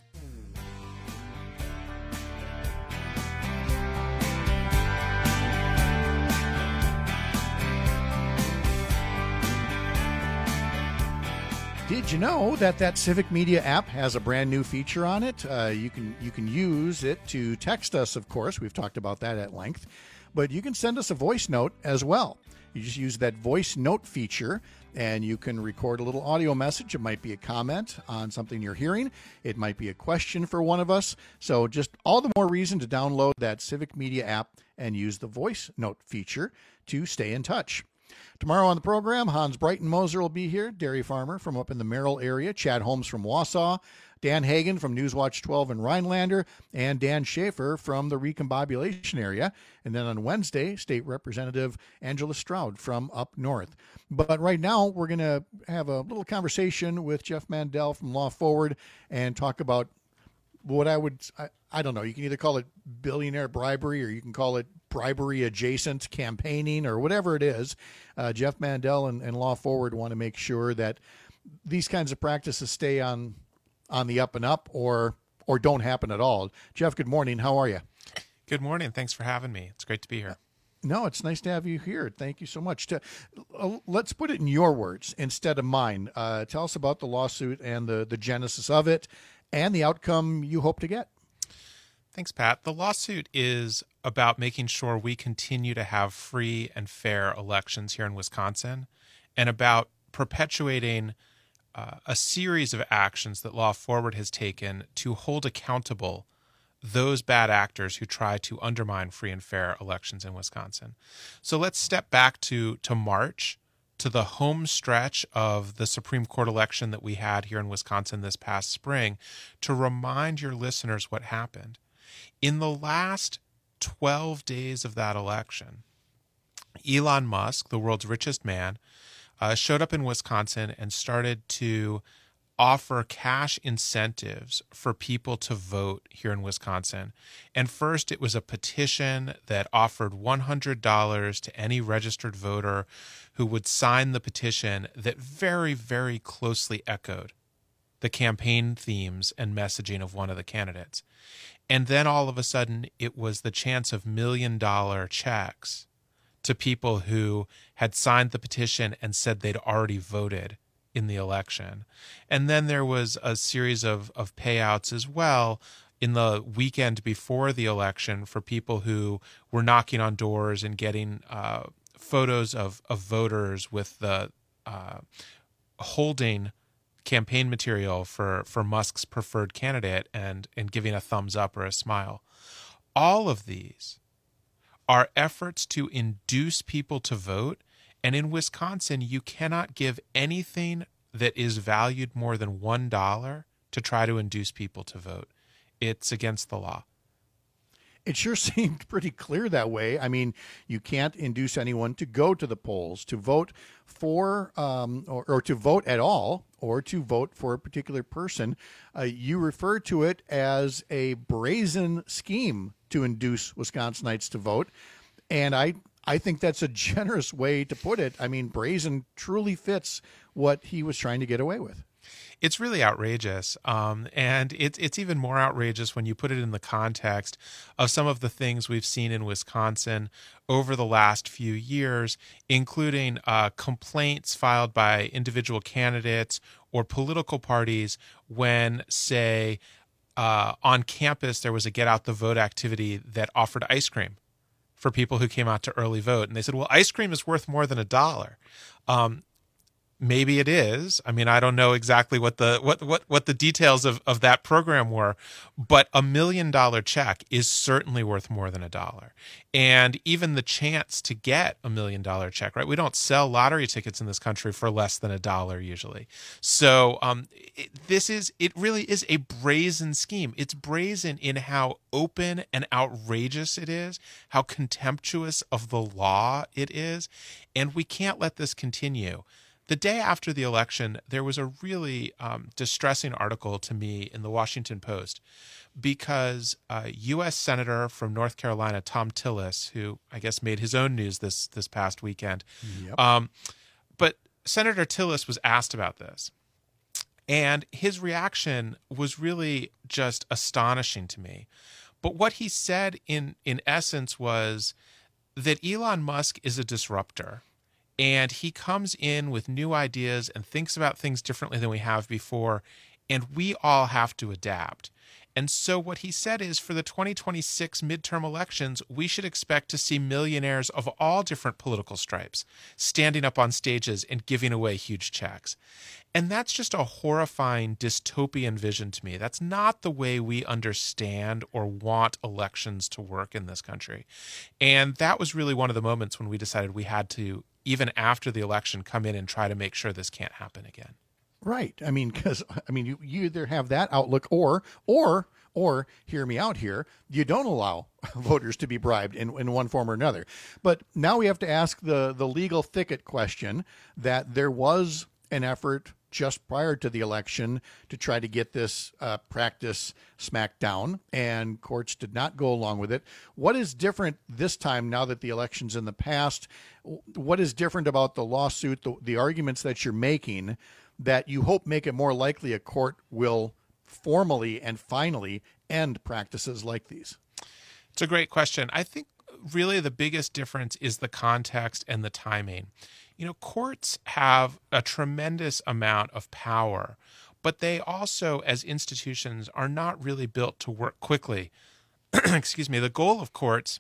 Did you know that that Civic Media app has a brand new feature on it? Uh, you can you can use it to text us, of course. We've talked about that at length. But you can send us a voice note as well. You just use that voice note feature, and you can record a little audio message. It might be a comment on something you're hearing. It might be a question for one of us. So just all the more reason to download that Civic Media app and use the voice note feature to stay in touch. Tomorrow on the program, Hans Breitenmoser will be here, dairy farmer from up in the Merrill area, Chad Holmes from Wausau, Dan Hagan from Newswatch twelve in Rhinelander, and Dan Schaefer from the Recombobulation area. And then on Wednesday, State Representative Angela Stroud from up north. But right now, we're going to have a little conversation with Jeff Mandel from Law Forward and talk about what I would, I, I don't know, you can either call it billionaire bribery or you can call it bribery adjacent campaigning or whatever it is. Uh, Jeff Mandel and, and Law Forward want to make sure that these kinds of practices stay on on the up and up or or don't happen at all. Jeff, good morning. How are you? Good morning. Thanks for having me. It's great to be here. No, it's nice to have you here. Thank you so much. To, uh, let's put it in your words instead of mine. Uh, tell us about the lawsuit and the, the genesis of it and the outcome you hope to get. Thanks, Pat. The lawsuit is about making sure we continue to have free and fair elections here in Wisconsin and about perpetuating uh, a series of actions that Law Forward has taken to hold accountable those bad actors who try to undermine free and fair elections in Wisconsin. So let's step back to, to March, to the home stretch of the Supreme Court election that we had here in Wisconsin this past spring, to remind your listeners what happened. In the last twelve days of that election, Elon Musk, the world's richest man, uh, showed up in Wisconsin and started to offer cash incentives for people to vote here in Wisconsin. And first, it was a petition that offered one hundred dollars to any registered voter who would sign the petition that very, very closely echoed the campaign themes and messaging of one of the candidates. And then all of a sudden, it was the chance of million-dollar checks to people who had signed the petition and said they'd already voted in the election. And then there was a series of, of payouts as well in the weekend before the election for people who were knocking on doors and getting uh, photos of, of voters with the uh, holding campaign material for, for Musk's preferred candidate and, and giving a thumbs up or a smile. All of these are efforts to induce people to vote. And in Wisconsin, you cannot give anything that is valued more than one dollar to try to induce people to vote. It's against the law. It sure seemed pretty clear that way. I mean, you can't induce anyone to go to the polls, to vote for, um, or, or to vote at all, or to vote for a particular person. Uh, you refer to it as a brazen scheme to induce Wisconsinites to vote. And I, I think that's a generous way to put it. I mean, brazen truly fits what he was trying to get away with. It's really outrageous. Um, and it's it's even more outrageous when you put it in the context of some of the things we've seen in Wisconsin over the last few years, including uh, complaints filed by individual candidates or political parties when, say, uh, on campus there was a Get Out the Vote activity that offered ice cream for people who came out to early vote. And they said, well, ice cream is worth more than a dollar. Um, Maybe it is. I mean, I don't know exactly what the what what what the details of, of that program were, but a million dollar check is certainly worth more than a dollar. And even the chance to get a million dollar check, right? We don't sell lottery tickets in this country for less than a dollar usually. So um, it, this is it really is a brazen scheme. It's brazen in how open and outrageous it is, how contemptuous of the law it is, and we can't let this continue. The day after the election, there was a really um, distressing article to me in the Washington Post because uh, U S Senator from North Carolina, Thom Tillis, who I guess made his own news this this past weekend, Yep. um, but Senator Tillis was asked about this. And his reaction was really just astonishing to me. But what he said in, in essence was that Elon Musk is a disruptor. And he comes in with new ideas and thinks about things differently than we have before, and we all have to adapt. And so what he said is for the twenty twenty-six midterm elections, we should expect to see millionaires of all different political stripes standing up on stages and giving away huge checks. And that's just a horrifying dystopian vision to me. That's not the way we understand or want elections to work in this country. And that was really one of the moments when we decided we had to, even after the election, come in and try to make sure this can't happen again. Right. I mean, because I mean, you, you either have that outlook, or, or, or hear me out here, you don't allow voters to be bribed in, in one form or another. But now we have to ask the the legal thicket question that there was an effort just prior to the election to try to get this uh, practice smacked down, and courts did not go along with it. What is different this time now that the election's in the past? What is different about the lawsuit, the, the arguments that you're making, that you hope make it more likely a court will formally and finally end practices like these? It's a great question. I think really the biggest difference is the context and the timing. You know, courts have a tremendous amount of power, but they also, as institutions, are not really built to work quickly. Excuse me. The goal of courts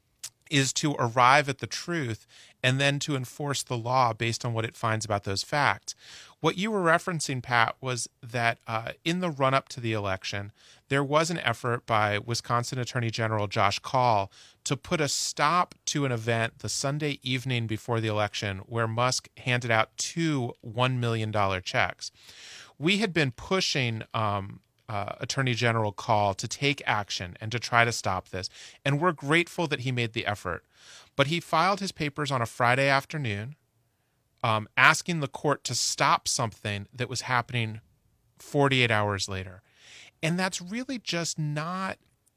is to arrive at the truth and then to enforce the law based on what it finds about those facts. What you were referencing, Pat, was that uh, in the run-up to the election, there was an effort by Wisconsin Attorney General Josh Kaul to put a stop to an event the Sunday evening before the election where Musk handed out two one million dollars checks. We had been pushing um, uh, Attorney General Kaul to take action and to try to stop this, and we're grateful that he made the effort. But he filed his papers on a Friday afternoon, um, asking the court to stop something that was happening forty-eight hours later. And that's really just not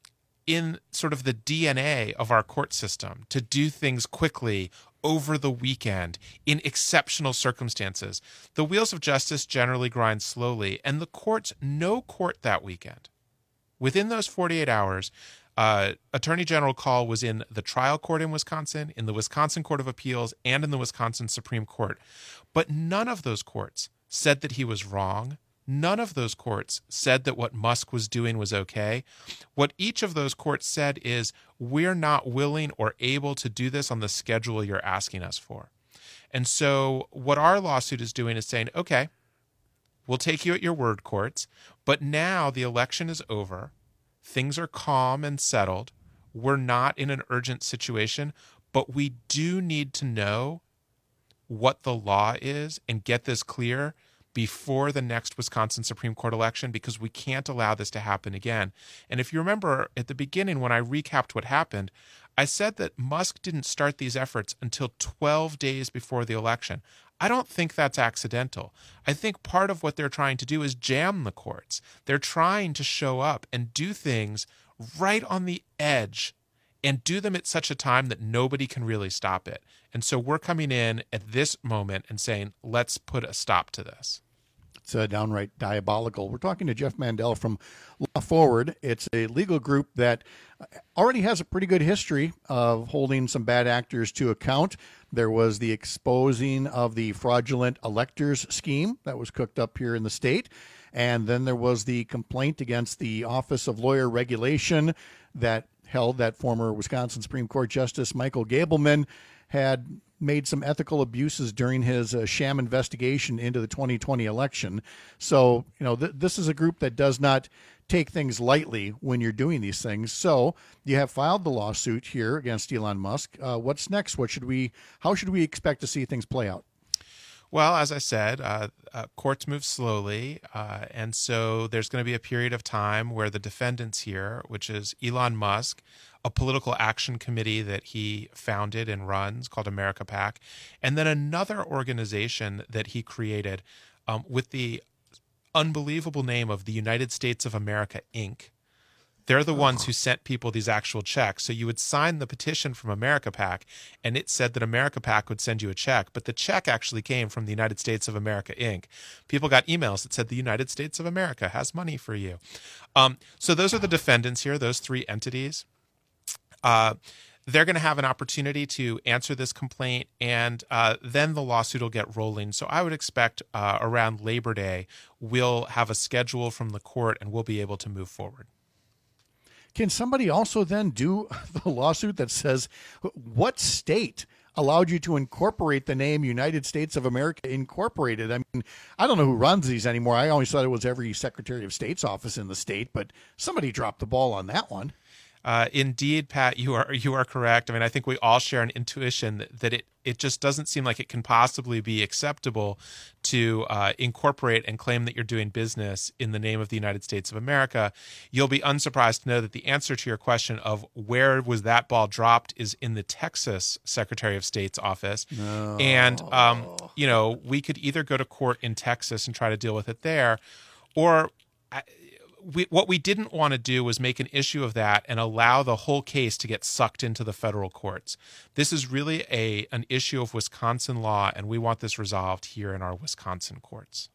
in sort of the D N A of our court system to do things quickly over the weekend in exceptional circumstances. The wheels of justice generally grind slowly, and the courts, no court that weekend. Within those forty-eight hours, uh, Attorney General Kaul was in the trial court in Wisconsin, in the Wisconsin Court of Appeals, and in the Wisconsin Supreme Court. But none of those courts said that he was wrong. None of those courts said that what Musk was doing was okay. What each of those courts said is, we're not willing or able to do this on the schedule you're asking us for. And so what our lawsuit is doing is saying, okay, we'll take you at your word, courts, but now the election is over. Things are calm and settled. We're not in an urgent situation, but we do need to know what the law is and get this clear before the next Wisconsin Supreme Court election, because we can't allow this to happen again. And if you remember at the beginning when I recapped what happened, I said that Musk didn't start these efforts until twelve days before the election. I don't think that's accidental. I think part of what they're trying to do is jam the courts. They're trying to show up and do things right on the edge and do them at such a time that nobody can really stop it. And so we're coming in at this moment and saying, let's put a stop to this. It's uh, downright diabolical. We're talking to Jeff Mandel from Law Forward. It's a legal group that already has a pretty good history of holding some bad actors to account. There was the exposing of the fraudulent electors scheme that was cooked up here in the state. And then there was the complaint against the Office of Lawyer Regulation that held that former Wisconsin Supreme Court Justice Michael Gableman had made some ethical abuses during his uh, sham investigation into the twenty twenty election. So, you know, th- this is a group that does not take things lightly when you're doing these things. So you have filed the lawsuit here against Elon Musk. Uh, what's next? What should we, how should we expect to see things play out? Well, as I said, uh, uh, courts move slowly, uh, and so there's going to be a period of time where the defendants here, which is Elon Musk, a political action committee that he founded and runs called America PAC, and then another organization that he created um, with the unbelievable name of the United States of America, Incorporated. They're the ones who sent people these actual checks. So you would sign the petition from America PAC, and it said that America PAC would send you a check, but the check actually came from the United States of America, Incorporated. People got emails that said the United States of America has money for you. Um, so those are the defendants here, those three entities. Uh, they're going to have an opportunity to answer this complaint, and uh, then the lawsuit will get rolling. So I would expect uh, around Labor Day, we'll have a schedule from the court, and we'll be able to move forward. Can somebody also then do the lawsuit that says what state allowed you to incorporate the name United States of America Incorporated? I mean, I don't know who runs these anymore. I always thought it was every Secretary of State's office in the state, but somebody dropped the ball on that one. Uh, indeed, Pat, you are you are correct. I mean, I think we all share an intuition that, that it it just doesn't seem like it can possibly be acceptable to uh, incorporate and claim that you're doing business in the name of the United States of America. You'll be unsurprised to know that the answer to your question of where was that ball dropped is in the Texas Secretary of State's office. No. And, um, you know, we could either go to court in Texas and try to deal with it there, or We, what we didn't want to do was make an issue of that and allow the whole case to get sucked into the federal courts. This is really a an issue of Wisconsin law, and we want this resolved here in our Wisconsin courts.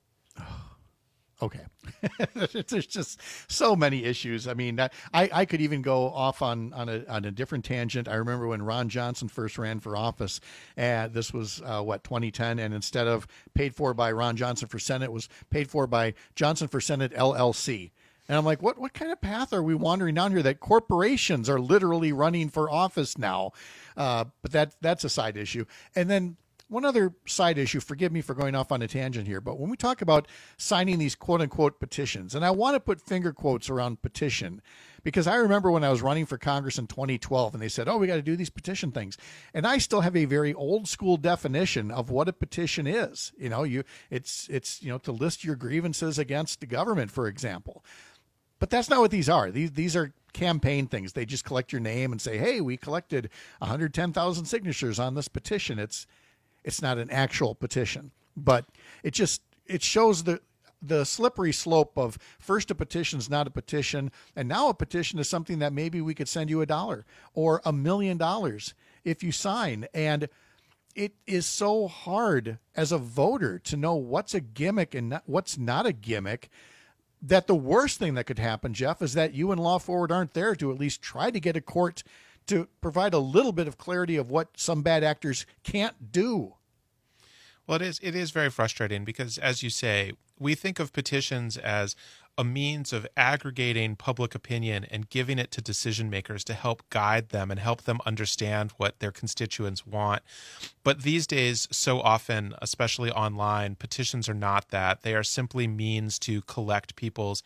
Okay. There's just so many issues. I mean, I, I could even go off on, on, a, on a different tangent. I remember when Ron Johnson first ran for office, and this was, uh, what, twenty ten, and instead of paid for by Ron Johnson for Senate, it was paid for by Johnson for Senate L L C. And I'm like, what what kind of path are we wandering down here that corporations are literally running for office now? Uh, but that that's a side issue. And then one other side issue, forgive me for going off on a tangent here, but when we talk about signing these quote-unquote petitions, and I want to put finger quotes around petition, because I remember when I was running for Congress in twenty twelve, and they said, oh, we got to do these petition things. And I still have a very old school definition of what a petition is. You know, you it's it's you know to list your grievances against the government, for example. But that's not what these are. These these are campaign things. They just collect your name and say, hey, we collected one hundred ten thousand signatures on this petition. It's it's not an actual petition. But it just it shows the the slippery slope of first a petition's not a petition, and now a petition is something that maybe we could send you a dollar or a million dollars if you sign. And it is so hard as a voter to know what's a gimmick and not, what's not a gimmick, that the worst thing that could happen, Jeff, is that you and Law Forward aren't there to at least try to get a court to provide a little bit of clarity of what some bad actors can't do. Well, it is it is very frustrating because, as you say, we think of petitions as a means of aggregating public opinion and giving it to decision makers to help guide them and help them understand what their constituents want. But these days, so often, especially online, petitions are not that. They are simply means to collect people's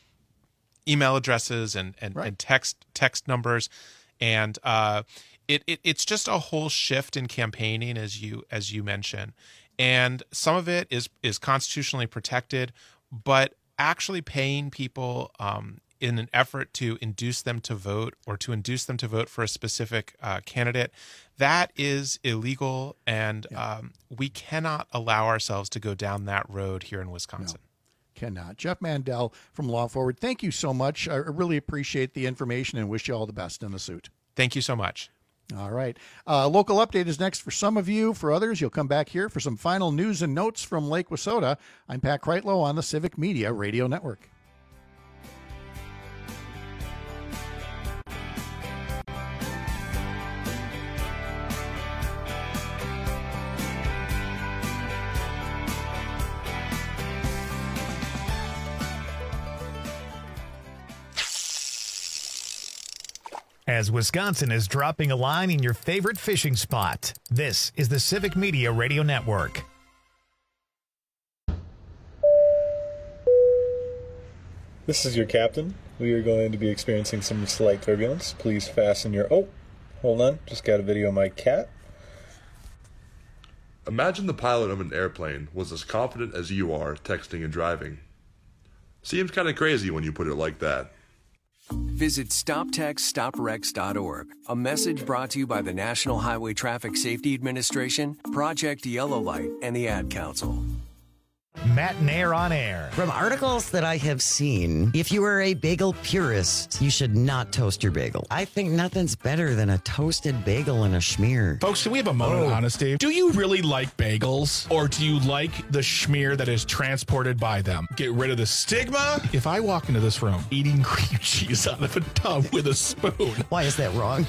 email addresses and, and, right. and text text numbers. And uh, it, it it's just a whole shift in campaigning, as you as you mentioned. And some of it is is constitutionally protected, but actually paying people um, in an effort to induce them to vote or to induce them to vote for a specific uh, candidate, that is illegal, and yeah. um, we cannot allow ourselves to go down that road here in Wisconsin. No. Cannot. Jeff Mandel from Law Forward, thank you so much. I really appreciate the information and wish you all the best in the suit. Thank you so much. All right. Uh, local update is next for some of you. For others, you'll come back here for some final news and notes from Lake Wissota. I'm Pat Kreitlow on the Civic Media Radio Network. As Wisconsin is dropping a line in your favorite fishing spot, this is the Civic Media Radio Network. This is your captain. We are going to be experiencing some slight turbulence. Please fasten your... Oh, hold on. Just got a video of my cat. Imagine the pilot of an airplane was as confident as you are texting and driving. Seems kind of crazy when you put it like that. Visit stop text stop wrecks dot org. A message brought to you by the National Highway Traffic Safety Administration, Project Yellow Light, and the Ad Council. Matt Nair on air. From articles that I have seen, if you are a bagel purist, you should not toast your bagel. I think nothing's better than a toasted bagel and a schmear. Folks, can we have a moment Oh. of honesty? Do you really like bagels, or do you like the schmear that is transported by them? Get rid of the stigma. If I walk into this room eating cream cheese out of a tub with a spoon. Why is that wrong?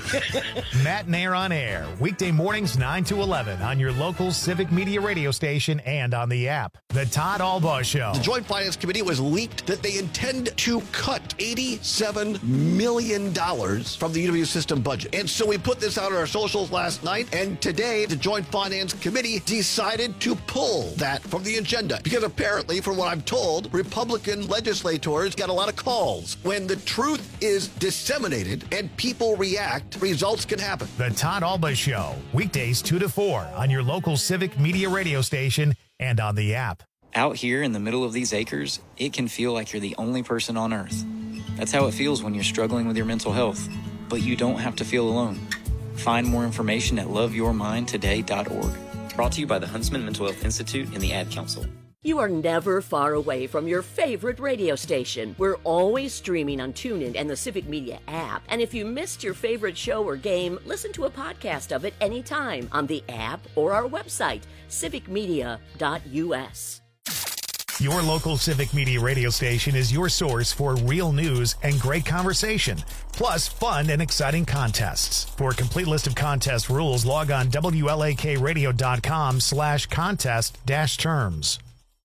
Matt Nair on air, weekday mornings nine to eleven on your local Civic Media radio station and on the app. The Todd Albaugh Show. The Joint Finance Committee was leaked that they intend to cut eighty-seven million dollars from the U W system budget. And so we put this out on our socials last night, and today the Joint Finance Committee decided to pull that from the agenda. Because apparently, from what I'm told, Republican legislators got a lot of calls. When the truth is disseminated and people react, results can happen. The Todd Albaugh Show, weekdays two to four on your local Civic Media radio station and on the app. Out here in the middle of these acres, it can feel like you're the only person on earth. That's how it feels when you're struggling with your mental health. But you don't have to feel alone. Find more information at love your mind today dot org. Brought to you by the Huntsman Mental Health Institute and the Ad Council. You are never far away from your favorite radio station. We're always streaming on TuneIn and the Civic Media app. And if you missed your favorite show or game, listen to a podcast of it anytime on the app or our website, civic media dot u s. Your local Civic Media radio station is your source for real news and great conversation, plus fun and exciting contests. For a complete list of contest rules, log on W L A K radio dot com slash contest dash terms.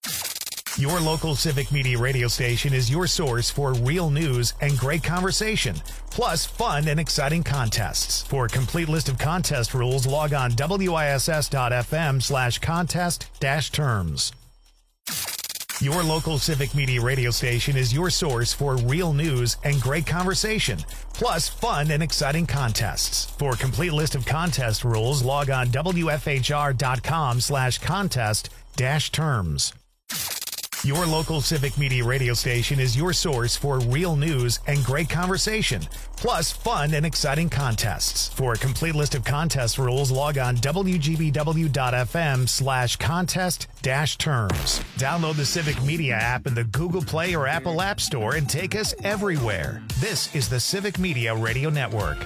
Your local Civic Media radio station is your source for real news and great conversation, plus fun and exciting contests. For a complete list of contest rules, log on W I S S dot F M slash contest dash terms. Your local Civic Media radio station is your source for real news and great conversation, plus fun and exciting contests. For a complete list of contest rules, log on W F H R dot com slash contest dash terms. Your local Civic Media radio station is your source for real news and great conversation, plus fun and exciting contests. For a complete list of contest rules, log on W G B W dot F M slash contest dash terms. Download the Civic Media app in the Google Play or Apple App Store and take us everywhere. This is the Civic Media Radio Network.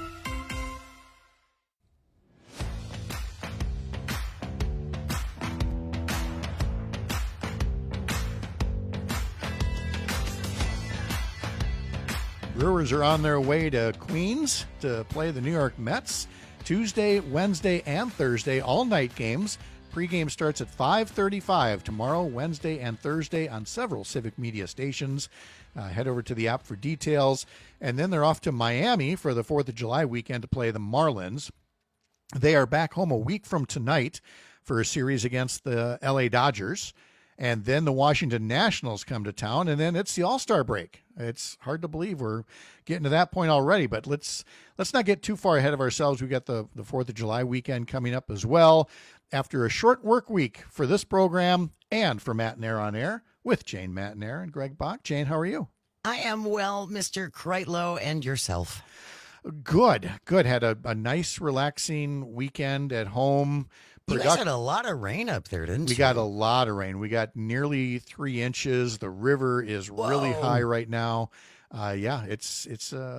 Brewers are on their way to Queens to play the New York Mets. Tuesday, Wednesday, and Thursday, all night games. Pregame starts at five thirty-five tomorrow, Wednesday, and Thursday on several Civic Media stations. Uh, head over to the app for details. And then they're off to Miami for the fourth of July weekend to play the Marlins. They are back home a week from tonight for a series against the L A Dodgers. And then the Washington Nationals come to town, and then it's the All-Star break. It's hard to believe we're getting to that point already, but let's let's not get too far ahead of ourselves. We've got the, the fourth of July weekend coming up as well. After a short work week for this program and for Matt Nair on Air with Jane Matt Nair and Greg Bach. Jane, how are you? I am well, Mister Kreitlow, and yourself. Good, good. Had a, a nice, relaxing weekend at home. You guys had a lot of rain up there, didn't we you? We got a lot of rain. We got nearly three inches. The river is Whoa. really high right now. Uh, yeah, it's it's uh,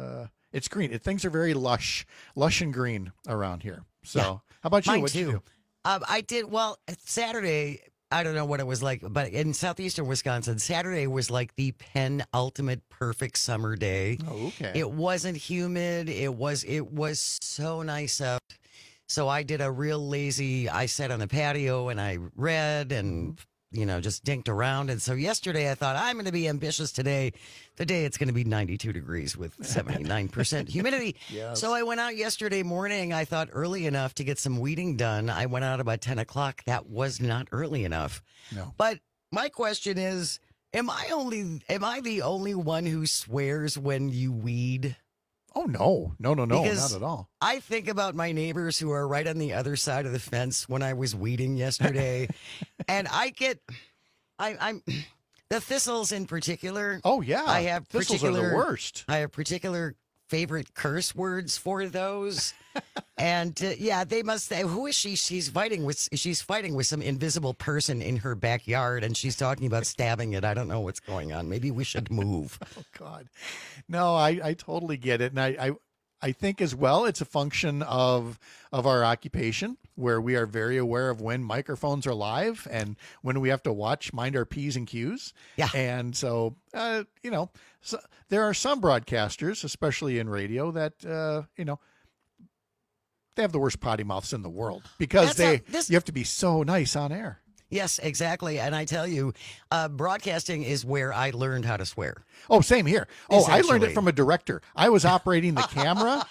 It's green. It, things are very lush, lush and green around here. So, Yeah. how about you? Mine What'd you too. do? Um, I did well Saturday. I don't know what it was like, but in southeastern Wisconsin, Saturday was like the penultimate perfect summer day. Oh, okay. It wasn't humid. It was it was so nice out. So I did a real lazy. I sat on the patio and I read and you know just dinked around. And so yesterday I thought I'm going to be ambitious today. Today it's going to be ninety-two degrees with seventy-nine percent humidity. Yes. So I went out yesterday morning. I thought early enough to get some weeding done. I went out about ten o'clock. That was not early enough. No. But my question is, am I only am I the only one who swears when you weed? Oh, no. No, no, no. Because Not at all. I think about my neighbors who are right on the other side of the fence when I was weeding yesterday. And I get, I, I'm, the thistles in particular. Oh, yeah. I have Thistles are the particular, worst. I have particular favorite curse words for those. And uh, yeah, they must say, who is she? She's fighting with, she's fighting with some invisible person in her backyard and she's talking about stabbing it. I don't know what's going on. Maybe we should move. Oh, God. No, I, I totally get it. And I, I, I think as well, it's a function of of our occupation where we are very aware of when microphones are live and when we have to watch, mind our P's and Q's. Yeah. And so, uh, you know, so there are some broadcasters, especially in radio, that, uh, you know, they have the worst potty mouths in the world because That's they how- this- you have to be so nice on air. Yes, exactly. And I tell you, uh, broadcasting is where I learned how to swear. Oh, same here. Oh, I learned Essentially. it from a director. I was operating the camera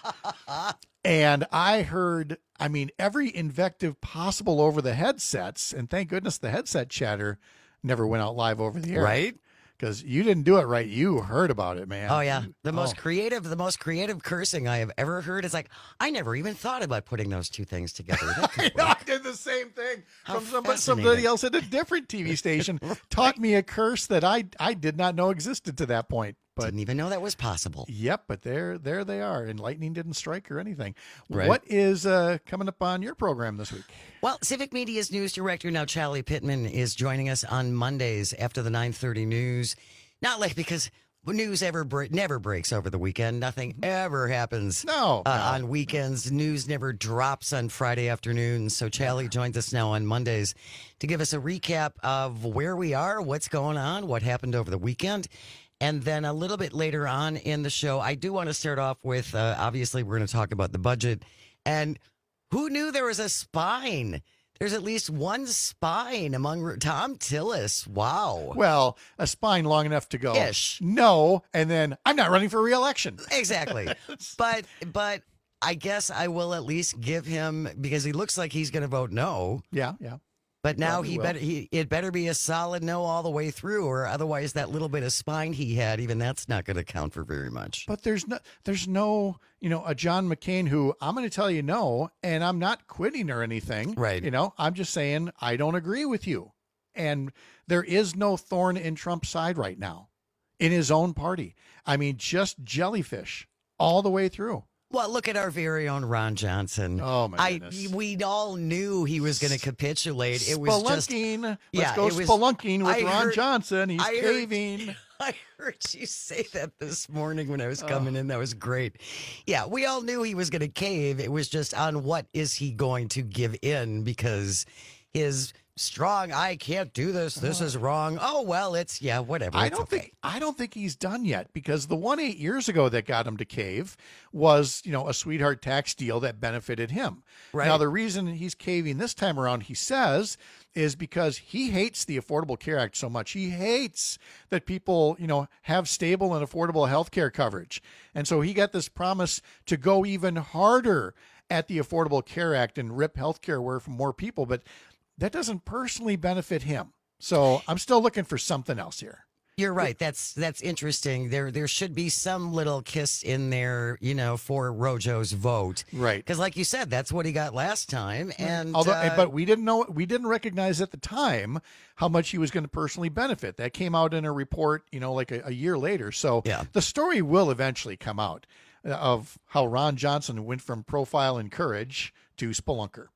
and I heard, I mean, every invective possible over the headsets. And thank goodness the headset chatter never went out live over the air. Right? Because you didn't do it right. You heard about it, man. Oh yeah, the most Oh. creative, the most creative cursing I have ever heard is like, I never even thought about putting those two things together. That could I work. did the same thing How from somebody, fascinating. somebody else at a different T V station. Taught me a curse that I I did not know existed to that point. But Didn't even know that was possible. Yep, but there there they are, and lightning didn't strike or anything. Right. What is uh, coming up on your program this week? Well, Civic Media's news director now, Charlie Pittman, is joining us on Mondays after the nine thirty news. Not like because news ever bre- never breaks over the weekend. Nothing ever happens. No, uh, no. on weekends. News never drops on Friday afternoons. So Charlie joins us now on Mondays to give us a recap of where we are, what's going on, what happened over the weekend. And then a little bit later on in the show, I do want to start off with, uh, obviously, we're going to talk about the budget. And who knew there was a spine? There's at least one spine among Tom Tillis. Wow. Well, a spine long enough to go, Ish. no, and then I'm not running for re-election. Exactly. but but I guess I will at least give him, because he looks like he's going to vote no. Yeah, yeah. But now Probably he will. better he it better be a solid no all the way through, or otherwise that little bit of spine he had, even that's not going to count for very much. But there's no, there's no, you know, a John McCain who I'm going to tell you no, and I'm not quitting or anything. Right. You know, I'm just saying I don't agree with you. And there is no thorn in Trump's side right now in his own party. I mean, just jellyfish all the way through. Well, look at our very own Ron Johnson. Oh, my I goodness. we all knew he was going to capitulate. It was just Spelunking. Let's yeah, go it was- spelunking with I Ron heard- Johnson. He's I heard- caving. I heard you say that this morning when I was coming in. That was great. Yeah, we all knew he was going to cave. It was just on what is he going to give in, because his strong, I can't do this. This is wrong. Oh, well, it's, yeah, whatever. I It's don't okay. think I don't think he's done yet, because the one eight years ago that got him to cave was, you know, a sweetheart tax deal that benefited him. Right. Now, the reason he's caving this time around, he says, is because he hates the Affordable Care Act so much. He hates that people, you know, have stable and affordable health care coverage. And so he got this promise to go even harder at the Affordable Care Act and rip health care away from more people. But that doesn't personally benefit him. So I'm still looking for something else here. You're right. That's that's interesting. There there should be some little kiss in there, you know, for Rojo's vote. Right. Because like you said, that's what he got last time. And Although, uh, but we didn't know, we didn't recognize at the time how much he was going to personally benefit. That came out in a report, you know, like a, a year later. So Yeah. the story will eventually come out uh, of how Ron Johnson went from profile and courage to spelunker.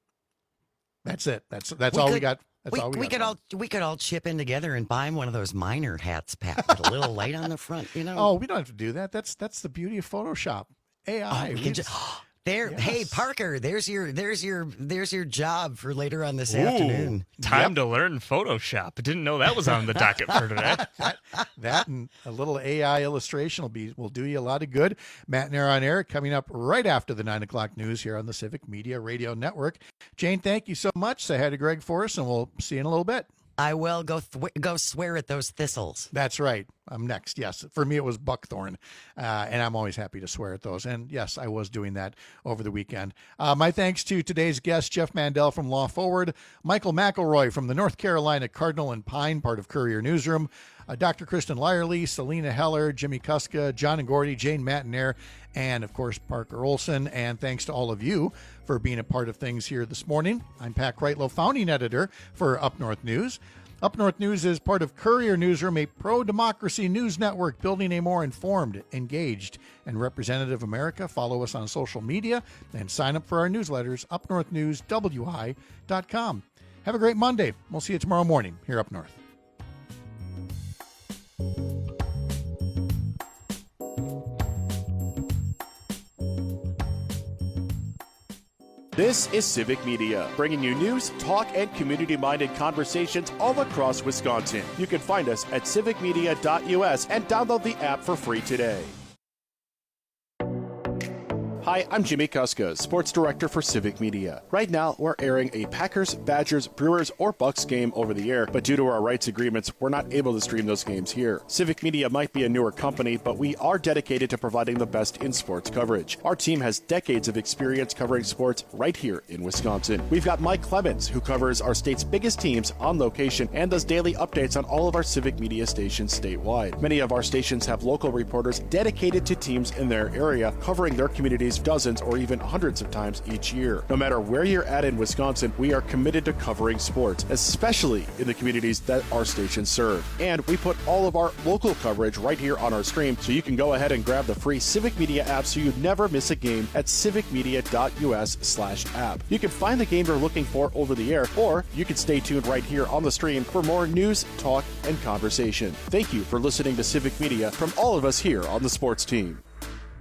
That's it. That's that's We all we could- got. That's we, all we, we got. could all we could all chip in together and buy him one of those miner hats, Pat, with a little light on the front. You know. Oh, we don't have to do that. That's that's the beauty of Photoshop. A I. Oh, we can ju- There, Yes. hey Parker, there's your there's your there's your job for later on this Ooh, afternoon. Time Yep. to learn Photoshop. I didn't know that was on the docket for today. that, that and a little A I illustration will be will do you a lot of good. Matt and Air on Air coming up right after the nine o'clock news here on the Civic Media Radio Network. Jane, thank you so much. Say hi to Greg for us, and we'll see you in a little bit. I will go th- go swear at those thistles. That's right. I'm next. Yes. For me, it was buckthorn. Uh, and I'm always happy to swear at those. And yes, I was doing that over the weekend. Uh, my thanks to today's guest, Jeff Mandel from Law Forward, Michael McElroy from the North Carolina Cardinal and Pine, part of Courier Newsroom, uh, Doctor Kristen Lyerly, Selena Heller, Jimmy Kuska, John and Gordy, Jane Matinair, and of course, Parker Olson. And thanks to all of you for being a part of things here this morning. I'm Pat Kreitlow, founding editor for Up North News. Up North News is part of Courier Newsroom, a pro-democracy news network building a more informed, engaged, and representative America. Follow us on social media and sign up for our newsletters, up north news w i dot com. Have a great Monday. We'll see you tomorrow morning here up north. This is Civic Media, bringing you news, talk, and community-minded conversations all across Wisconsin. You can find us at civic media dot u s and download the app for free today. Hi, I'm Jimmy Kuska, Sports Director for Civic Media. Right now, we're airing a Packers, Badgers, Brewers, or Bucks game over the air, but due to our rights agreements, we're not able to stream those games here. Civic Media might be a newer company, but we are dedicated to providing the best in sports coverage. Our team has decades of experience covering sports right here in Wisconsin. We've got Mike Clemens, who covers our state's biggest teams on location and does daily updates on all of our Civic Media stations statewide. Many of our stations have local reporters dedicated to teams in their area, covering their communities dozens or even hundreds of times each year. No matter where you're at in Wisconsin, we are committed to covering sports, especially in the communities that our stations serve. And we put all of our local coverage right here on our stream, so you can go ahead and grab the free Civic Media app so you never miss a game at civic media dot u s slash app. You can find the game you're looking for over the air, or you can stay tuned right here on the stream for more news, talk, and conversation. Thank you for listening to Civic Media from all of us here on the sports team.